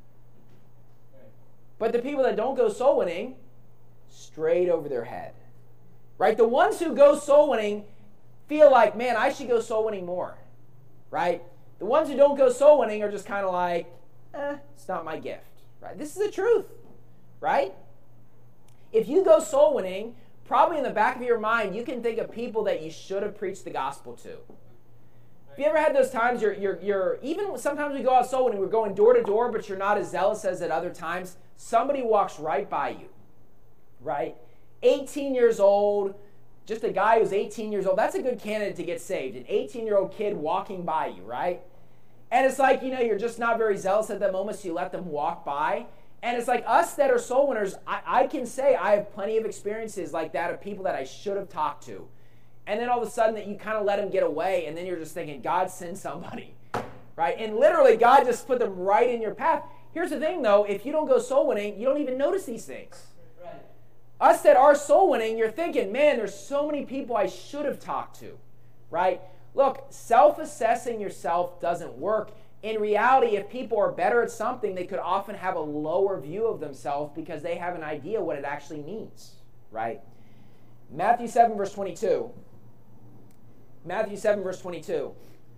But the people that don't go soul winning, straight over their head, right? The ones who go soul winning feel like, man, I should go soul winning more, right? The ones who don't go soul winning are just kind of like, eh, it's not my gift, right? This is the truth, right? If you go soul winning, probably in the back of your mind, you can think of people that you should have preached the gospel to. Have you ever had those times you're, you're, you're, even sometimes we go out soul winning, we're going door to door, but you're not as zealous as at other times. Somebody walks right by you, right? eighteen years old, just a guy who's eighteen years old. That's a good candidate to get saved. An eighteen-year-old kid walking by you, right? And it's like, you know, you're just not very zealous at that moment, so you let them walk by. And it's like us that are soul winners, I, I can say I have plenty of experiences like that of people that I should have talked to. And then all of a sudden that you kind of let them get away, and then you're just thinking, God send somebody, right? And literally, God just put them right in your path. Here's the thing, though. If you don't go soul winning, you don't even notice these things. Right. Us that are soul winning, you're thinking, man, there's so many people I should have talked to, right? Look, self-assessing yourself doesn't work. In reality, if people are better at something, they could often have a lower view of themselves because they have an idea what it actually means, right? Matthew seven, verse twenty-two. Matthew seven, verse twenty-two.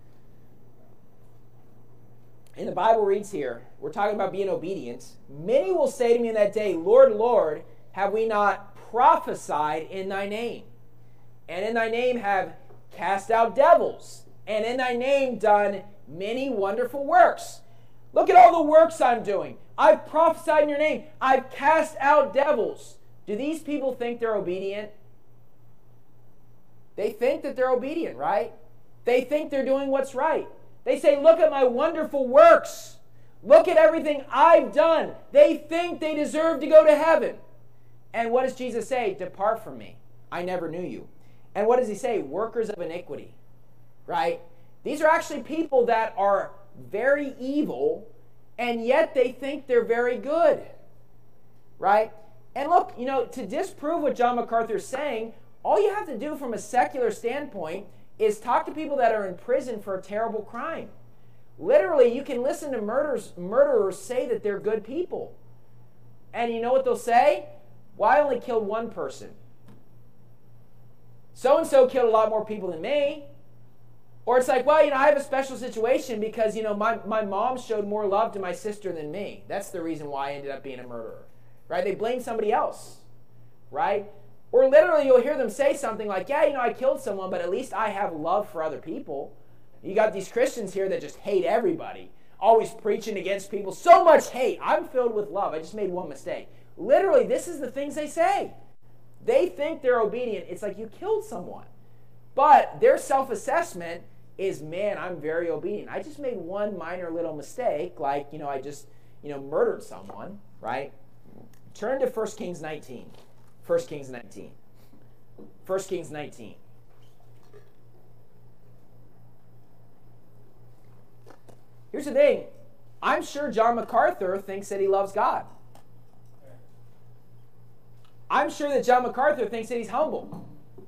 And the Bible reads here, we're talking about being obedient. Many will say to me in that day, Lord, Lord, have we not prophesied in thy name? And in thy name have cast out devils, and in thy name done many wonderful works. Look at all the works I'm doing. I've prophesied in your name. I've cast out devils. Do these people think they're obedient? They think that they're obedient, right? They think they're doing what's right. They say, look at my wonderful works. Look at everything I've done. They think they deserve to go to heaven. And what does Jesus say? Depart from me. I never knew you. And what does he say? Workers of iniquity, right? These are actually people that are very evil, and yet they think they're very good, right? And look, you know, to disprove what John MacArthur is saying, all you have to do from a secular standpoint is talk to people that are in prison for a terrible crime. Literally, you can listen to murderers, murderers say that they're good people. And you know what they'll say? Well, I only killed one person. So-and-so killed a lot more people than me. Or it's like, well, you know, I have a special situation because, you know, my, my mom showed more love to my sister than me. That's the reason why I ended up being a murderer, right? They blame somebody else, right? Or literally you'll hear them say something like, yeah, you know, I killed someone, but at least I have love for other people. You got these Christians here that just hate everybody, always preaching against people. So much hate. I'm filled with love. I just made one mistake. Literally, this is the things they say. They think they're obedient. It's like you killed someone. But their self-assessment is, man, I'm very obedient. I just made one minor little mistake, like, you know, I just, you know, murdered someone, right? Turn to First Kings nineteen. First Kings nineteen. First Kings nineteen. Here's the thing. I'm sure John MacArthur thinks that he loves God. I'm sure that John MacArthur thinks that he's humble.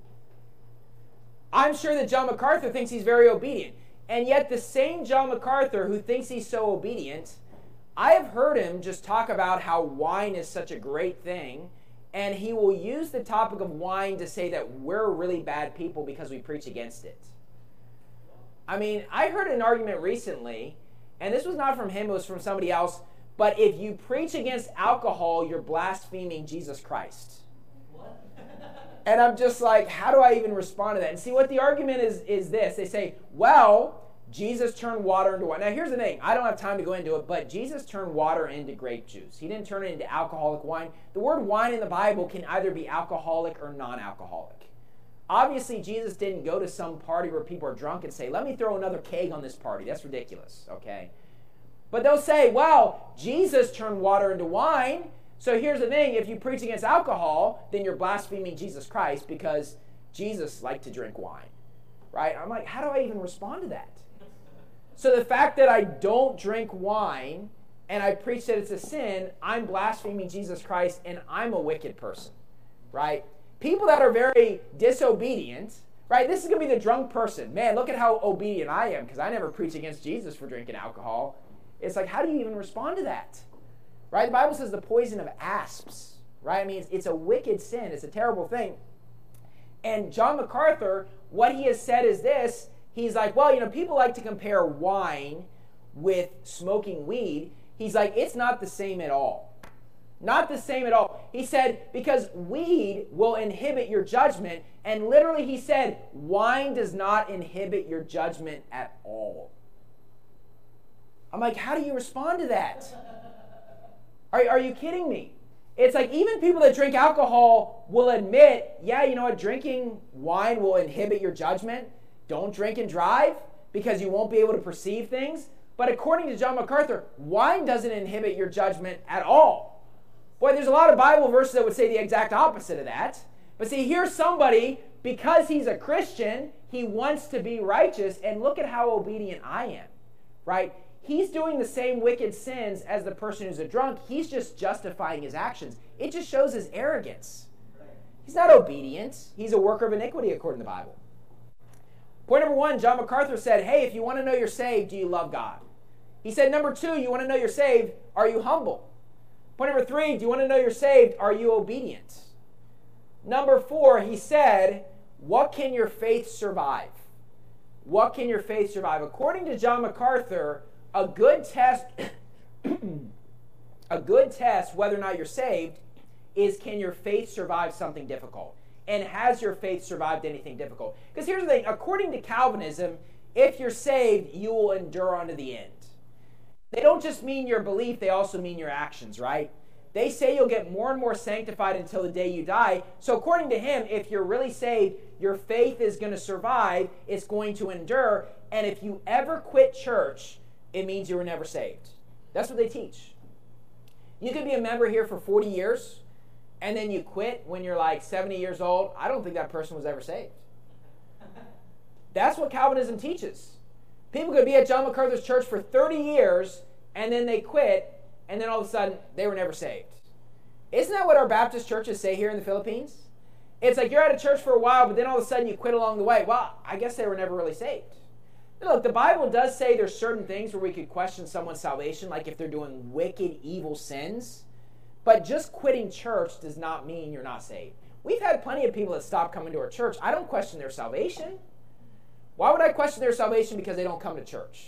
I'm sure that John MacArthur thinks he's very obedient. And yet the same John MacArthur who thinks he's so obedient, I have heard him just talk about how wine is such a great thing, and he will use the topic of wine to say that we're really bad people because we preach against it. I mean, I heard an argument recently, and this was not from him, it was from somebody else, but if you preach against alcohol, you're blaspheming Jesus Christ. What? And I'm just like, how do I even respond to that? And see, what the argument is is this. They say, well, Jesus turned water into wine. Now, here's the thing. I don't have time to go into it, but Jesus turned water into grape juice. He didn't turn it into alcoholic wine. The word wine in the Bible can either be alcoholic or non-alcoholic. Obviously, Jesus didn't go to some party where people are drunk and say, let me throw another keg on this party. That's ridiculous, okay? But they'll say, well, Jesus turned water into wine. So here's the thing. If you preach against alcohol, then you're blaspheming Jesus Christ because Jesus liked to drink wine, right? I'm like, how do I even respond to that? So the fact that I don't drink wine and I preach that it's a sin, I'm blaspheming Jesus Christ and I'm a wicked person, right? People that are very disobedient, right? This is going to be the drunk person. Man, look at how obedient I am because I never preach against Jesus for drinking alcohol. It's like, how do you even respond to that? Right? The Bible says the poison of asps, right? I mean, it's, it's a wicked sin. It's a terrible thing. And John MacArthur, what he has said is this. He's like, well, you know, people like to compare wine with smoking weed. He's like, it's not the same at all. Not the same at all. He said, because weed will inhibit your judgment. And literally he said, wine does not inhibit your judgment at all. I'm like, how do you respond to that? Are, are you kidding me? It's like even people that drink alcohol will admit, yeah, you know what, drinking wine will inhibit your judgment. Don't drink and drive because you won't be able to perceive things. But according to John MacArthur, wine doesn't inhibit your judgment at all. Boy, there's a lot of Bible verses that would say the exact opposite of that. But see, here's somebody, because he's a Christian, he wants to be righteous, and look at how obedient I am, right? He's doing the same wicked sins as the person who's a drunk. He's just justifying his actions. It just shows his arrogance. He's not obedient. He's a worker of iniquity according to the Bible. Point number one, John MacArthur said, hey, if you want to know you're saved, do you love God? He said, number two, you want to know you're saved, are you humble? Point number three, do you want to know you're saved, are you obedient? Number four, he said, what can your faith survive? What can your faith survive? According to John MacArthur, a good test, a good test whether or not you're saved is, can your faith survive something difficult? And has your faith survived anything difficult? Because here's the thing, according to Calvinism, if you're saved, you will endure unto the end. They don't just mean your belief, they also mean your actions, right? They say you'll get more and more sanctified until the day you die. So according to him, if you're really saved, your faith is going to survive, it's going to endure, and if you ever quit church, it means you were never saved. That's what they teach. You could be a member here for forty years, and then you quit when you're like seventy years old. I don't think that person was ever saved. That's what Calvinism teaches. People could be at John MacArthur's church for thirty years, and then they quit, and then all of a sudden, they were never saved. Isn't that what our Baptist churches say here in the Philippines? It's like you're at a church for a while, but then all of a sudden you quit along the way. Well, I guess they were never really saved. Look, the Bible does say there's certain things where we could question someone's salvation, like if they're doing wicked, evil sins. But just quitting church does not mean you're not saved. We've had plenty of people that stop coming to our church. I don't question their salvation. Why would I question their salvation because they don't come to church?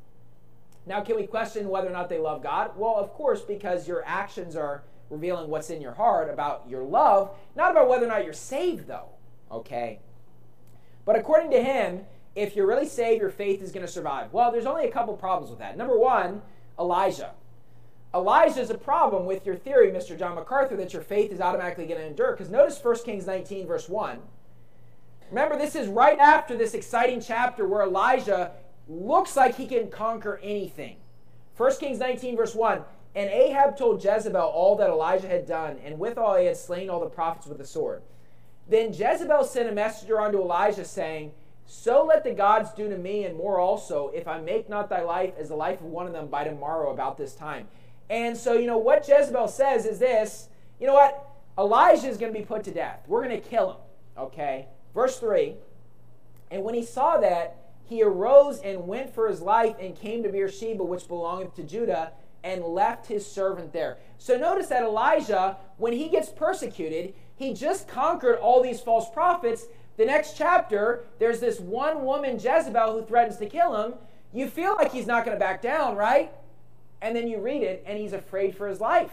Now, can we question whether or not they love God? Well, of course, because your actions are revealing what's in your heart about your love, not about whether or not you're saved, though. Okay? But according to him, if you're really saved, your faith is going to survive. Well, there's only a couple problems with that. Number one, Elijah. Elijah is a problem with your theory, Mister John MacArthur, that your faith is automatically going to endure. Because notice First Kings nineteen, verse one. Remember, this is right after this exciting chapter where Elijah looks like he can conquer anything. First Kings nineteen, verse one. And Ahab told Jezebel all that Elijah had done, and withal he had slain all the prophets with the sword. Then Jezebel sent a messenger unto Elijah, saying, so let the gods do to me, and more also, if I make not thy life as the life of one of them by tomorrow about this time. And so, you know, what Jezebel says is this, you know what? Elijah is going to be put to death. We're going to kill him, okay? Verse three, and when he saw that, he arose and went for his life and came to Beersheba, which belongeth to Judah, and left his servant there. So notice that Elijah, when he gets persecuted, he just conquered all these false prophets. The next chapter, there's this one woman, Jezebel, who threatens to kill him. You feel like he's not going to back down, right? And then you read it, and he's afraid for his life.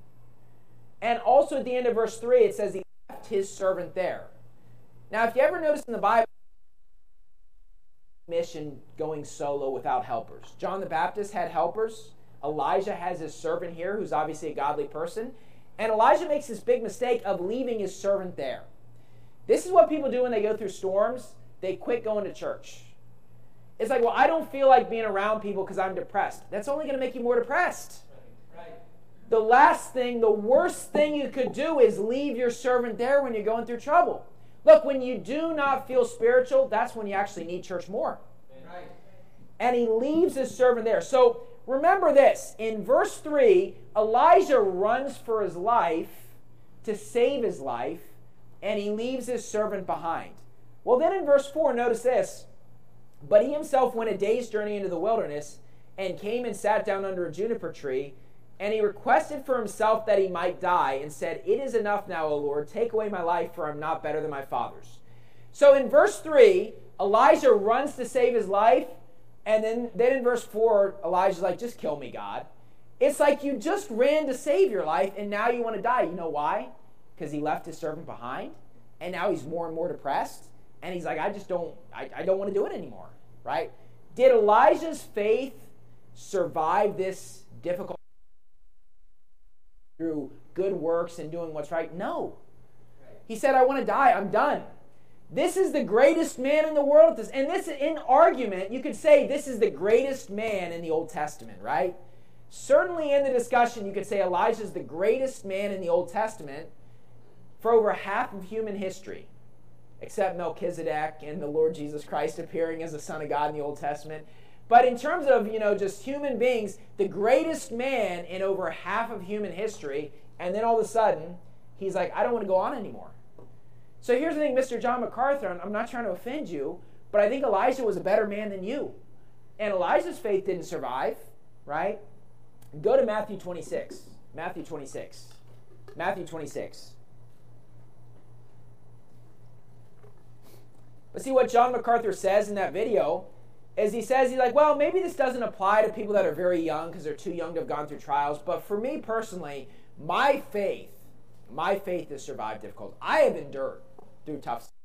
And also at the end of verse three, it says he left his servant there. Now, if you ever notice in the Bible, mission going solo without helpers. John the Baptist had helpers. Elijah has his servant here, who's obviously a godly person. And Elijah makes this big mistake of leaving his servant there. This is what people do when they go through storms. They quit going to church. It's like, well, I don't feel like being around people because I'm depressed. That's only going to make you more depressed. Right. Right. The last thing, the worst thing you could do is leave your servant there when you're going through trouble. Look, when you do not feel spiritual, that's when you actually need church more. Right. And he leaves his servant there. So remember this. In verse three, Elijah runs for his life to save his life, and he leaves his servant behind. Well, then in verse four, notice this. But he himself went a day's journey into the wilderness and came and sat down under a juniper tree. And he requested for himself that he might die and said, "It is enough now, O Lord. Take away my life, for I'm not better than my father's." So in verse three, Elijah runs to save his life. And then, then in verse four, Elijah's like, "Just kill me, God." It's like you just ran to save your life, and now you want to die. You know why? Because he left his servant behind. And now he's more and more depressed. And he's like, I just don't, I, I don't want to do it anymore. Right? Did Elijah's faith survive this difficult through good works and doing what's right? No. He said, I want to die. I'm done. This is the greatest man in the world. And this, in argument, you could say this is the greatest man in the Old Testament, right? Certainly in the discussion, you could say Elijah is the greatest man in the Old Testament for over half of human history, except Melchizedek and the Lord Jesus Christ appearing as the Son of God in the Old Testament. But in terms of, you know, just human beings, the greatest man in over half of human history, and then all of a sudden, he's like, I don't want to go on anymore. So here's the thing, Mister John MacArthur, I'm not trying to offend you, but I think Elijah was a better man than you. And Elijah's faith didn't survive, right? Go to Matthew twenty-six. Matthew twenty-six. Matthew twenty-six. But see what John MacArthur says in that video is he says, he's like, well, maybe this doesn't apply to people that are very young because they're too young to have gone through trials. But for me personally, my faith, my faith has survived difficult. I have endured through tough stuff.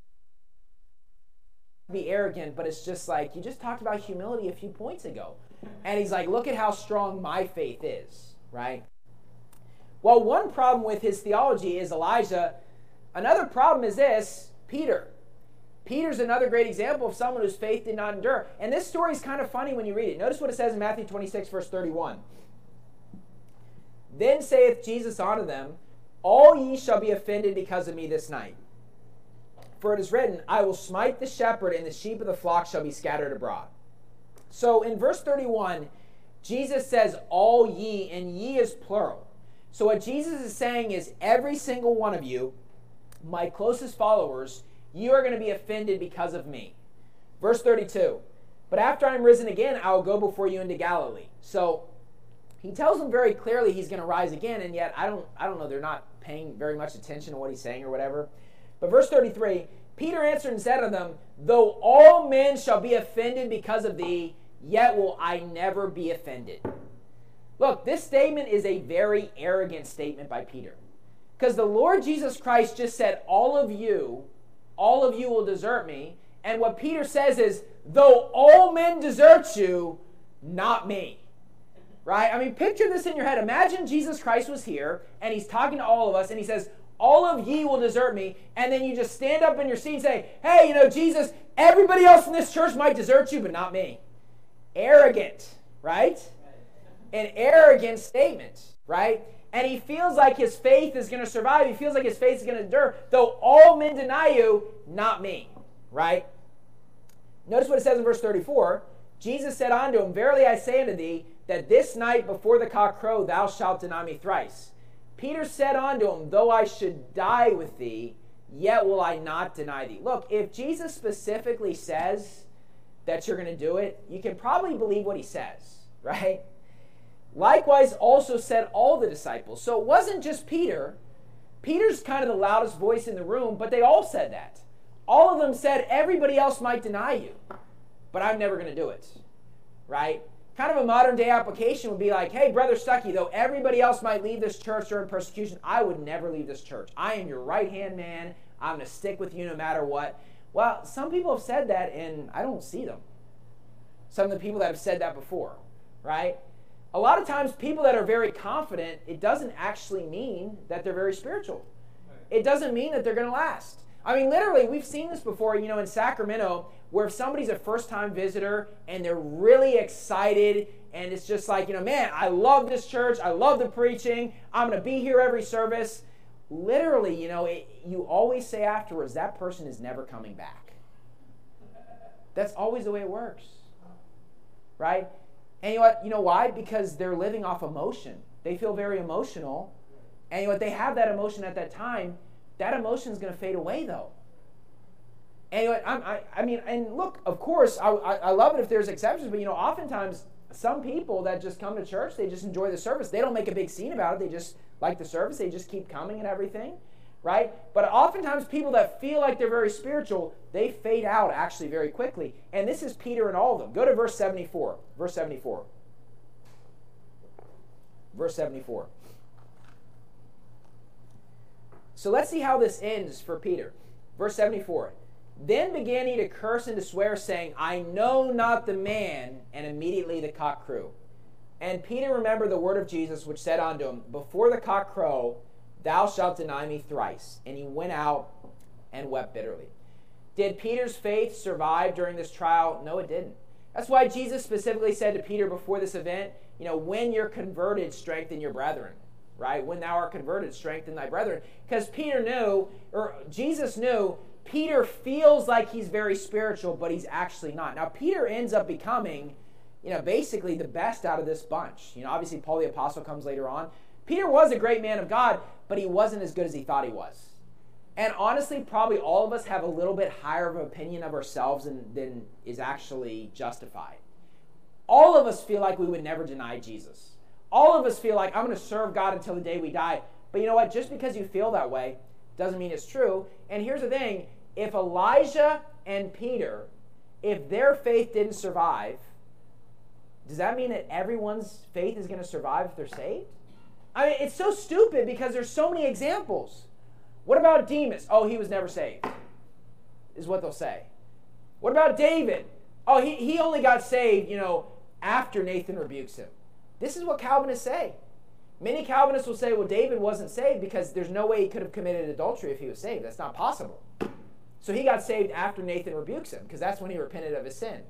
Be arrogant, but it's just like, you just talked about humility a few points ago. And he's like, look at how strong my faith is, right? Well, one problem with his theology is Elijah. Another problem is this, Peter. Peter's another great example of someone whose faith did not endure. And this story is kind of funny when you read it. Notice what it says in Matthew twenty-six, verse thirty-one. Then saith Jesus unto them, all ye shall be offended because of me this night. For it is written, I will smite the shepherd, and the sheep of the flock shall be scattered abroad. So in verse thirty-one, Jesus says, all ye, and ye is plural. So what Jesus is saying is, every single one of you, my closest followers, you are going to be offended because of me. Verse thirty-two, but after I'm risen again, I will go before you into Galilee. So he tells them very clearly he's going to rise again, and yet I don't, I don't know, they're not paying very much attention to what he's saying or whatever. But verse thirty-three, Peter answered and said to them, though all men shall be offended because of thee, yet will I never be offended. Look, this statement is a very arrogant statement by Peter. Because the Lord Jesus Christ just said, all of you, all of you will desert me. And what Peter says is, though all men desert you, not me. Right? I mean, picture this in your head. Imagine Jesus Christ was here, and he's talking to all of us, and he says, all of ye will desert me. And then you just stand up in your seat and say, hey, you know, Jesus, everybody else in this church might desert you, but not me. Arrogant, right? An arrogant statement, right? And he feels like his faith is going to survive. He feels like his faith is going to endure. Though all men deny you, not me. Right? Notice what it says in verse thirty-four. Jesus said unto him, verily I say unto thee, that this night before the cock crow thou shalt deny me thrice. Peter said unto him, though I should die with thee, yet will I not deny thee. Look, if Jesus specifically says that you're going to do it, you can probably believe what he says. Right? Likewise also said all the disciples. So it wasn't just Peter. Peter's kind of the loudest voice in the room, but they all said that. All of them said, everybody else might deny you, but I'm never going to do it. Right? Kind of a modern day application would be like, hey, Brother Stuckey, though everybody else might leave this church during persecution, I would never leave this church. I am your right-hand man. I'm going to stick with you no matter what. Well, some people have said that, and I don't see them. Some of the people that have said that before, right? A lot of times people that are very confident, it doesn't actually mean that they're very spiritual. It doesn't mean that they're going to last. I mean, literally, we've seen this before, you know, in Sacramento, where if somebody's a first-time visitor and they're really excited and it's just like, you know, man, I love this church. I love the preaching. I'm going to be here every service. Literally, you know, it, you always say afterwards, that person is never coming back. That's always the way it works, right? And you know what? You know why? Because they're living off emotion. They feel very emotional. And you know what? They have that emotion at that time. That emotion is going to fade away, though. And you know what? I'm, I, I mean, and look, of course, I, I, I love it if there's exceptions, but you know, oftentimes some people that just come to church, they just enjoy the service. They don't make a big scene about it. They just like the service. They just keep coming and everything, right? But oftentimes people that feel like they're very spiritual, they fade out actually very quickly. And this is Peter and all of them. Go to verse seventy-four. Verse seventy-four. Verse seventy-four. So let's see how this ends for Peter. Verse seventy-four. Then began he to curse and to swear, saying, I know not the man. And immediately the cock crew. And Peter remembered the word of Jesus, which said unto him, Before the cock crow, thou shalt deny me thrice. And he went out and wept bitterly. Did Peter's faith survive during this trial? No, it didn't. That's why Jesus specifically said to Peter before this event, you know, when you're converted, strengthen your brethren. Right? When thou art converted, strengthen thy brethren. Because Peter knew, or Jesus knew, Peter feels like he's very spiritual, but he's actually not. Now, Peter ends up becoming, you know, basically the best out of this bunch. You know, obviously Paul the Apostle comes later on. Peter was a great man of God, but he wasn't as good as he thought he was. And honestly, probably all of us have a little bit higher of an opinion of ourselves than, than is actually justified. All of us feel like we would never deny Jesus. All of us feel like, I'm going to serve God until the day we die. But you know what? Just because you feel that way doesn't mean it's true. And here's the thing. If Elijah and Peter, if their faith didn't survive, does that mean that everyone's faith is going to survive if they're saved? I mean, it's so stupid because there's so many examples. What about Demas? Oh, he was never saved, is what they'll say. What about David? Oh, he, he only got saved, you know, after Nathan rebukes him. This is what Calvinists say. Many Calvinists will say, well, David wasn't saved because there's no way he could have committed adultery if he was saved. That's not possible. So he got saved after Nathan rebukes him because that's when he repented of his sin.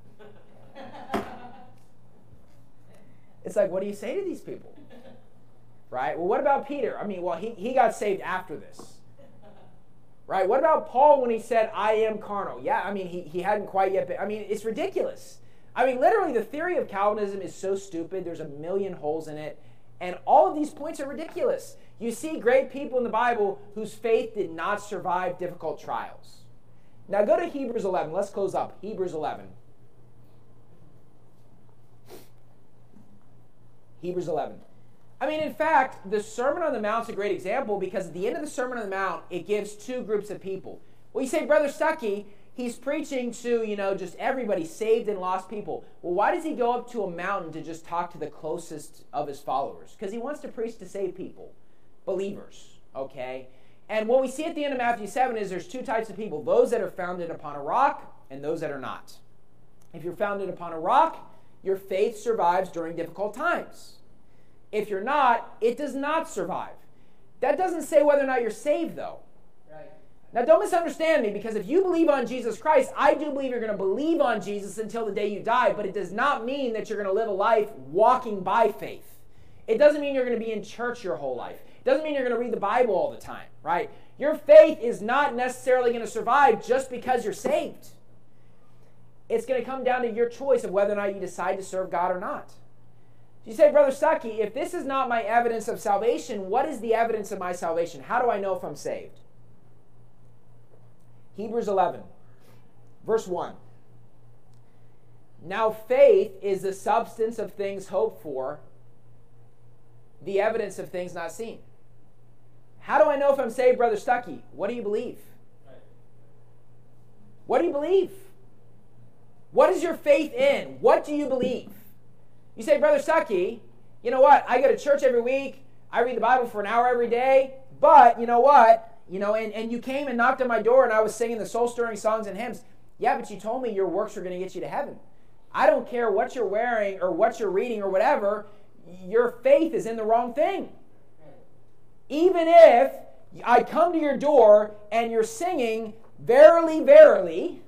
It's like, what do you say to these people? Right? Well, what about Peter? I mean, well, he, he got saved after this. Right? What about Paul when he said, I am carnal? Yeah, I mean, he, he hadn't quite yet been. I mean, it's ridiculous. I mean, literally, the theory of Calvinism is so stupid. There's a million holes in it. And all of these points are ridiculous. You see great people in the Bible whose faith did not survive difficult trials. Now go to Hebrews eleven. Let's close up. Hebrews eleven. Hebrews eleven. I mean, in fact, the Sermon on the Mount is a great example because at the end of the Sermon on the Mount, it gives two groups of people. Well, you say, Brother Stuckey, he's preaching to, you know, just everybody, saved and lost people. Well, why does he go up to a mountain to just talk to the closest of his followers? Because he wants to preach to save people, believers, okay? And what we see at the end of Matthew seven is there's two types of people, those that are founded upon a rock and those that are not. If you're founded upon a rock, your faith survives during difficult times. If you're not, it does not survive. That doesn't say whether or not you're saved, though. Right. Now, don't misunderstand me, because if you believe on Jesus Christ, I do believe you're going to believe on Jesus until the day you die, but it does not mean that you're going to live a life walking by faith. It doesn't mean you're going to be in church your whole life. It doesn't mean you're going to read the Bible all the time, right? Your faith is not necessarily going to survive just because you're saved. It's going to come down to your choice of whether or not you decide to serve God or not. You say, Brother Stuckey, if this is not my evidence of salvation, what is the evidence of my salvation? How do I know if I'm saved? Hebrews eleven, verse one. Now faith is the substance of things hoped for, the evidence of things not seen. How do I know if I'm saved, Brother Stuckey? What do you believe? What do you believe? What is your faith in? What do you believe? You say, Brother Stuckey, you know what? I go to church every week. I read the Bible for an hour every day. But you know what? You know, and, and you came and knocked on my door and I was singing the soul-stirring songs and hymns. Yeah, but you told me your works were going to get you to heaven. I don't care what you're wearing or what you're reading or whatever, your faith is in the wrong thing. Even if I come to your door and you're singing, "Verily, verily,"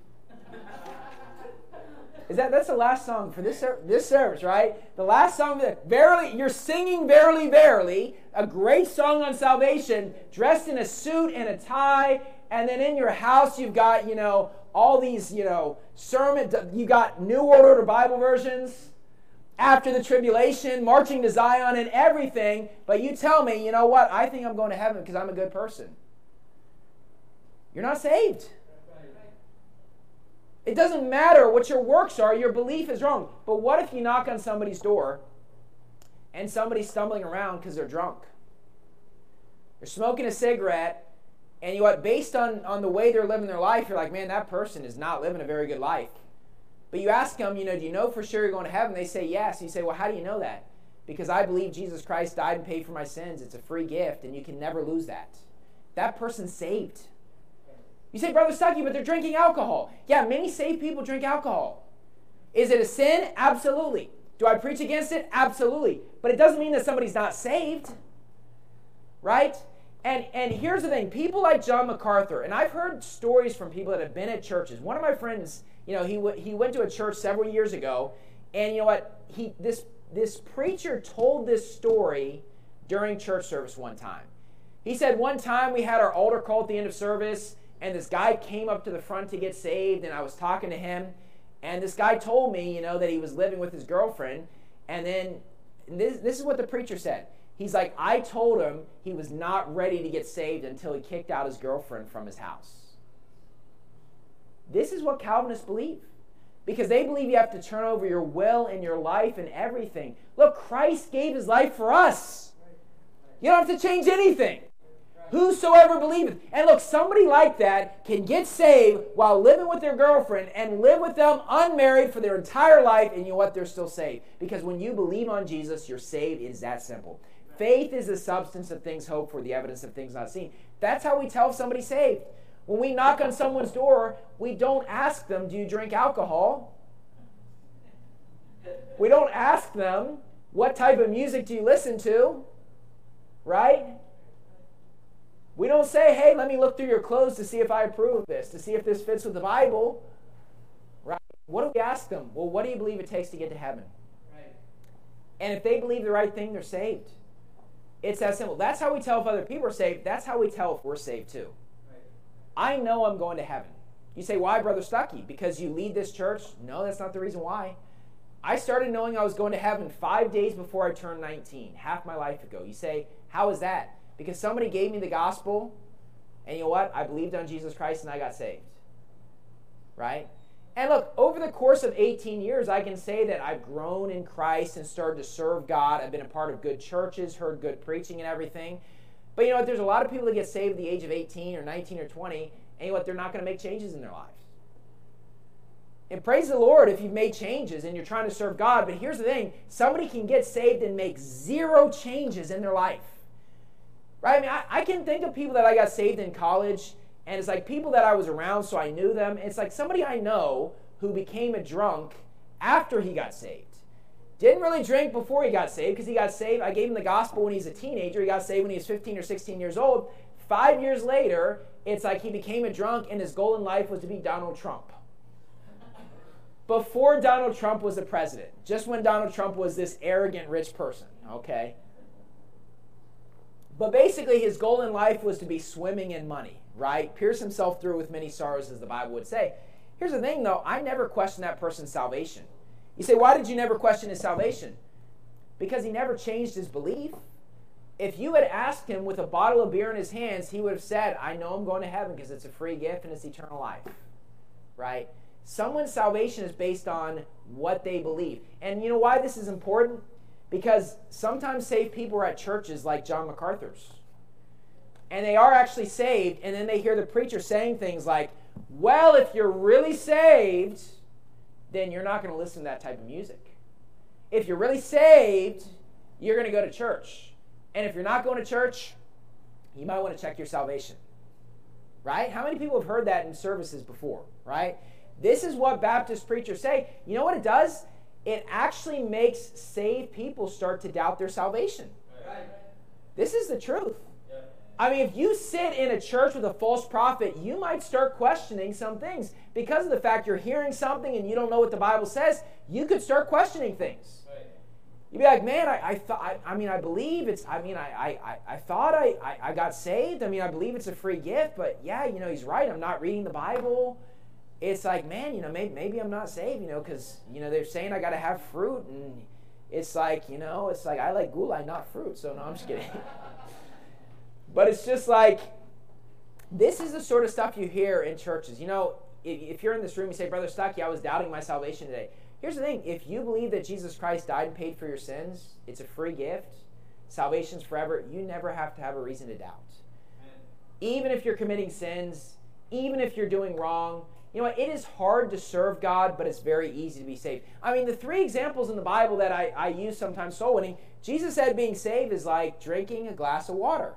is that that's the last song for this this service, right? The last song, that verily, you're singing "Verily, verily," a great song on salvation, dressed in a suit and a tie, and then in your house you've got, you know, all these, you know, sermon, you got New World Order Bible versions, After the Tribulation, Marching to Zion, and everything, but you tell me, you know what, I think I'm going to heaven because I'm a good person. You're not saved. It doesn't matter what your works are, your belief is wrong. But what if you knock on somebody's door and somebody's stumbling around because they're drunk? They're smoking a cigarette, and you know what, based on, on the way they're living their life, you're like, man, that person is not living a very good life. But you ask them, you know, do you know for sure you're going to heaven? They say yes. You say, well, how do you know that? Because I believe Jesus Christ died and paid for my sins. It's a free gift, and you can never lose that. That person's saved. You say, Brother Stuckey, but they're drinking alcohol. Yeah, many saved people drink alcohol. Is it a sin? Absolutely. Do I preach against it? Absolutely. But it doesn't mean that somebody's not saved. Right? And and here's the thing. People like John MacArthur, and I've heard stories from people that have been at churches. One of my friends, you know, he w- he went to a church several years ago, and you know what? He this this preacher told this story during church service one time. He said, one time we had our altar call at the end of service, and this guy came up to the front to get saved, and I was talking to him, and this guy told me, you know, that he was living with his girlfriend, and then and this this is what the preacher said. He's like, I told him he was not ready to get saved until he kicked out his girlfriend from his house. This is what Calvinists believe. Because they believe you have to turn over your will and your life and everything. Look, Christ gave his life for us. You don't have to change anything. Whosoever believeth. And look, somebody like that can get saved while living with their girlfriend and live with them unmarried for their entire life, and you know what? They're still saved. Because when you believe on Jesus, you're saved. It is that simple. Faith is the substance of things hoped for, the evidence of things not seen. That's how we tell if somebody's saved. When we knock on someone's door, we don't ask them, do you drink alcohol? We don't ask them, what type of music do you listen to? Right? We don't say, hey, let me look through your clothes to see if I approve of this, to see if this fits with the Bible. Right? What do we ask them? Well, what do you believe it takes to get to heaven? Right. And if they believe the right thing, they're saved. It's that simple. That's how we tell if other people are saved. That's how we tell if we're saved too. Right. I know I'm going to heaven. You say, why, Brother Stuckey? Because you lead this church? No, that's not the reason why. I started knowing I was going to heaven five days before I turned nineteen, half my life ago. You say, how is that? Because somebody gave me the gospel, and you know what? I believed on Jesus Christ, and I got saved. Right? And look, over the course of eighteen years, I can say that I've grown in Christ and started to serve God. I've been a part of good churches, heard good preaching and everything. But you know what? There's a lot of people that get saved at the age of eighteen or nineteen or twenty, and you know what? They're not going to make changes in their lives. And praise the Lord if you've made changes and you're trying to serve God. But here's the thing. Somebody can get saved and make zero changes in their life. Right? I mean, I, I can think of people that I got saved in college, and it's like people that I was around, so I knew them. It's like somebody I know who became a drunk after he got saved. Didn't really drink before he got saved, because he got saved. I gave him the gospel when he was a teenager. He got saved when he was fifteen or sixteen years old. Five years later, it's like he became a drunk, and his goal in life was to be Donald Trump. Before Donald Trump was the president. Just when Donald Trump was this arrogant rich person, okay? But basically, his goal in life was to be swimming in money, right? Pierce himself through with many sorrows, as the Bible would say. Here's the thing, though. I never questioned that person's salvation. You say, why did you never question his salvation? Because he never changed his belief. If you had asked him with a bottle of beer in his hands, he would have said, I know I'm going to heaven because it's a free gift and it's eternal life, right? Someone's salvation is based on what they believe. And you know why this is important? Because sometimes saved people are at churches like John MacArthur's. And they are actually saved, and then they hear the preacher saying things like, well, if you're really saved, then you're not going to listen to that type of music. If you're really saved, you're going to go to church. And if you're not going to church, you might want to check your salvation. Right? How many people have heard that in services before? Right? This is what Baptist preachers say. You know what it does? It actually makes saved people start to doubt their salvation. Right. This is the truth. Yeah. I mean, if you sit in a church with a false prophet, you might start questioning some things. Because of the fact you're hearing something and you don't know what the Bible says, you could start questioning things. Right. You'd be like, man, I, I thought, I, I mean, I believe it's, I mean, I, I, I thought I, I, I got saved. I mean, I believe it's a free gift, but yeah, you know, he's right. I'm not reading the Bible. It's like, man, you know, maybe, maybe I'm not saved, you know, because, you know, they're saying I got to have fruit. And it's like, you know, it's like, I like gulai, not fruit. So, no, I'm just kidding. But it's just like, this is the sort of stuff you hear in churches. You know, if, if you're in this room, you say, Brother Stuckey, I was doubting my salvation today. Here's the thing. If you believe that Jesus Christ died and paid for your sins, it's a free gift. Salvation's forever. You never have to have a reason to doubt. Amen. Even if you're committing sins, even if you're doing wrong, you know what? It is hard to serve God, but it's very easy to be saved. I mean, the three examples in the Bible that I, I use sometimes soul winning, Jesus said being saved is like drinking a glass of water.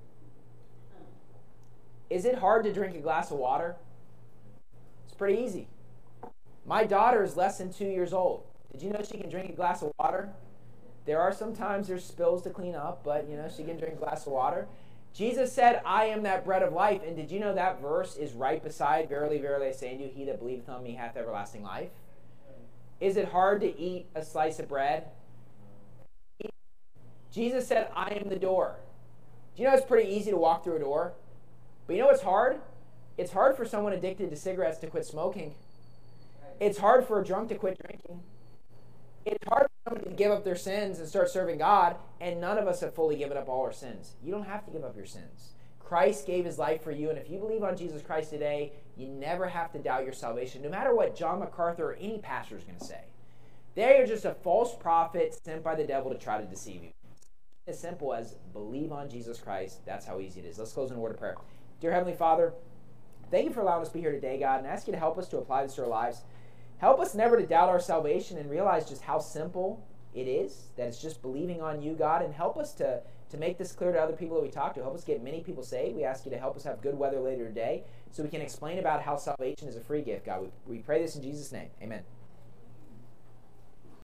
Is it hard to drink a glass of water? It's pretty easy. My daughter is less than two years old. Did you know she can drink a glass of water? There are sometimes there's spills to clean up, but you know she can drink a glass of water. Jesus said, I am that bread of life. And did you know that verse is right beside, verily, verily, I say unto you, he that believeth on me hath everlasting life? Is it hard to eat a slice of bread? Jesus said, I am the door. Do you know it's pretty easy to walk through a door? But you know what's hard? It's hard for someone addicted to cigarettes to quit smoking. It's hard for a drunk to quit drinking. It's hard for somebody to give up their sins and start serving God, and none of us have fully given up all our sins. You don't have to give up your sins. Christ gave his life for you, and if you believe on Jesus Christ today, you never have to doubt your salvation, no matter what John MacArthur or any pastor is going to say. They are just a false prophet sent by the devil to try to deceive you. It's as simple as believe on Jesus Christ. That's how easy it is. Let's close in a word of prayer. Dear Heavenly Father, thank you for allowing us to be here today, God, and I ask you to help us to apply this to our lives. Help us never to doubt our salvation and realize just how simple it is, that it's just believing on you, God, and help us to, to make this clear to other people that we talk to. Help us get many people saved. We ask you to help us have good weather later today so we can explain about how salvation is a free gift, God. We, we pray this in Jesus' name. Amen.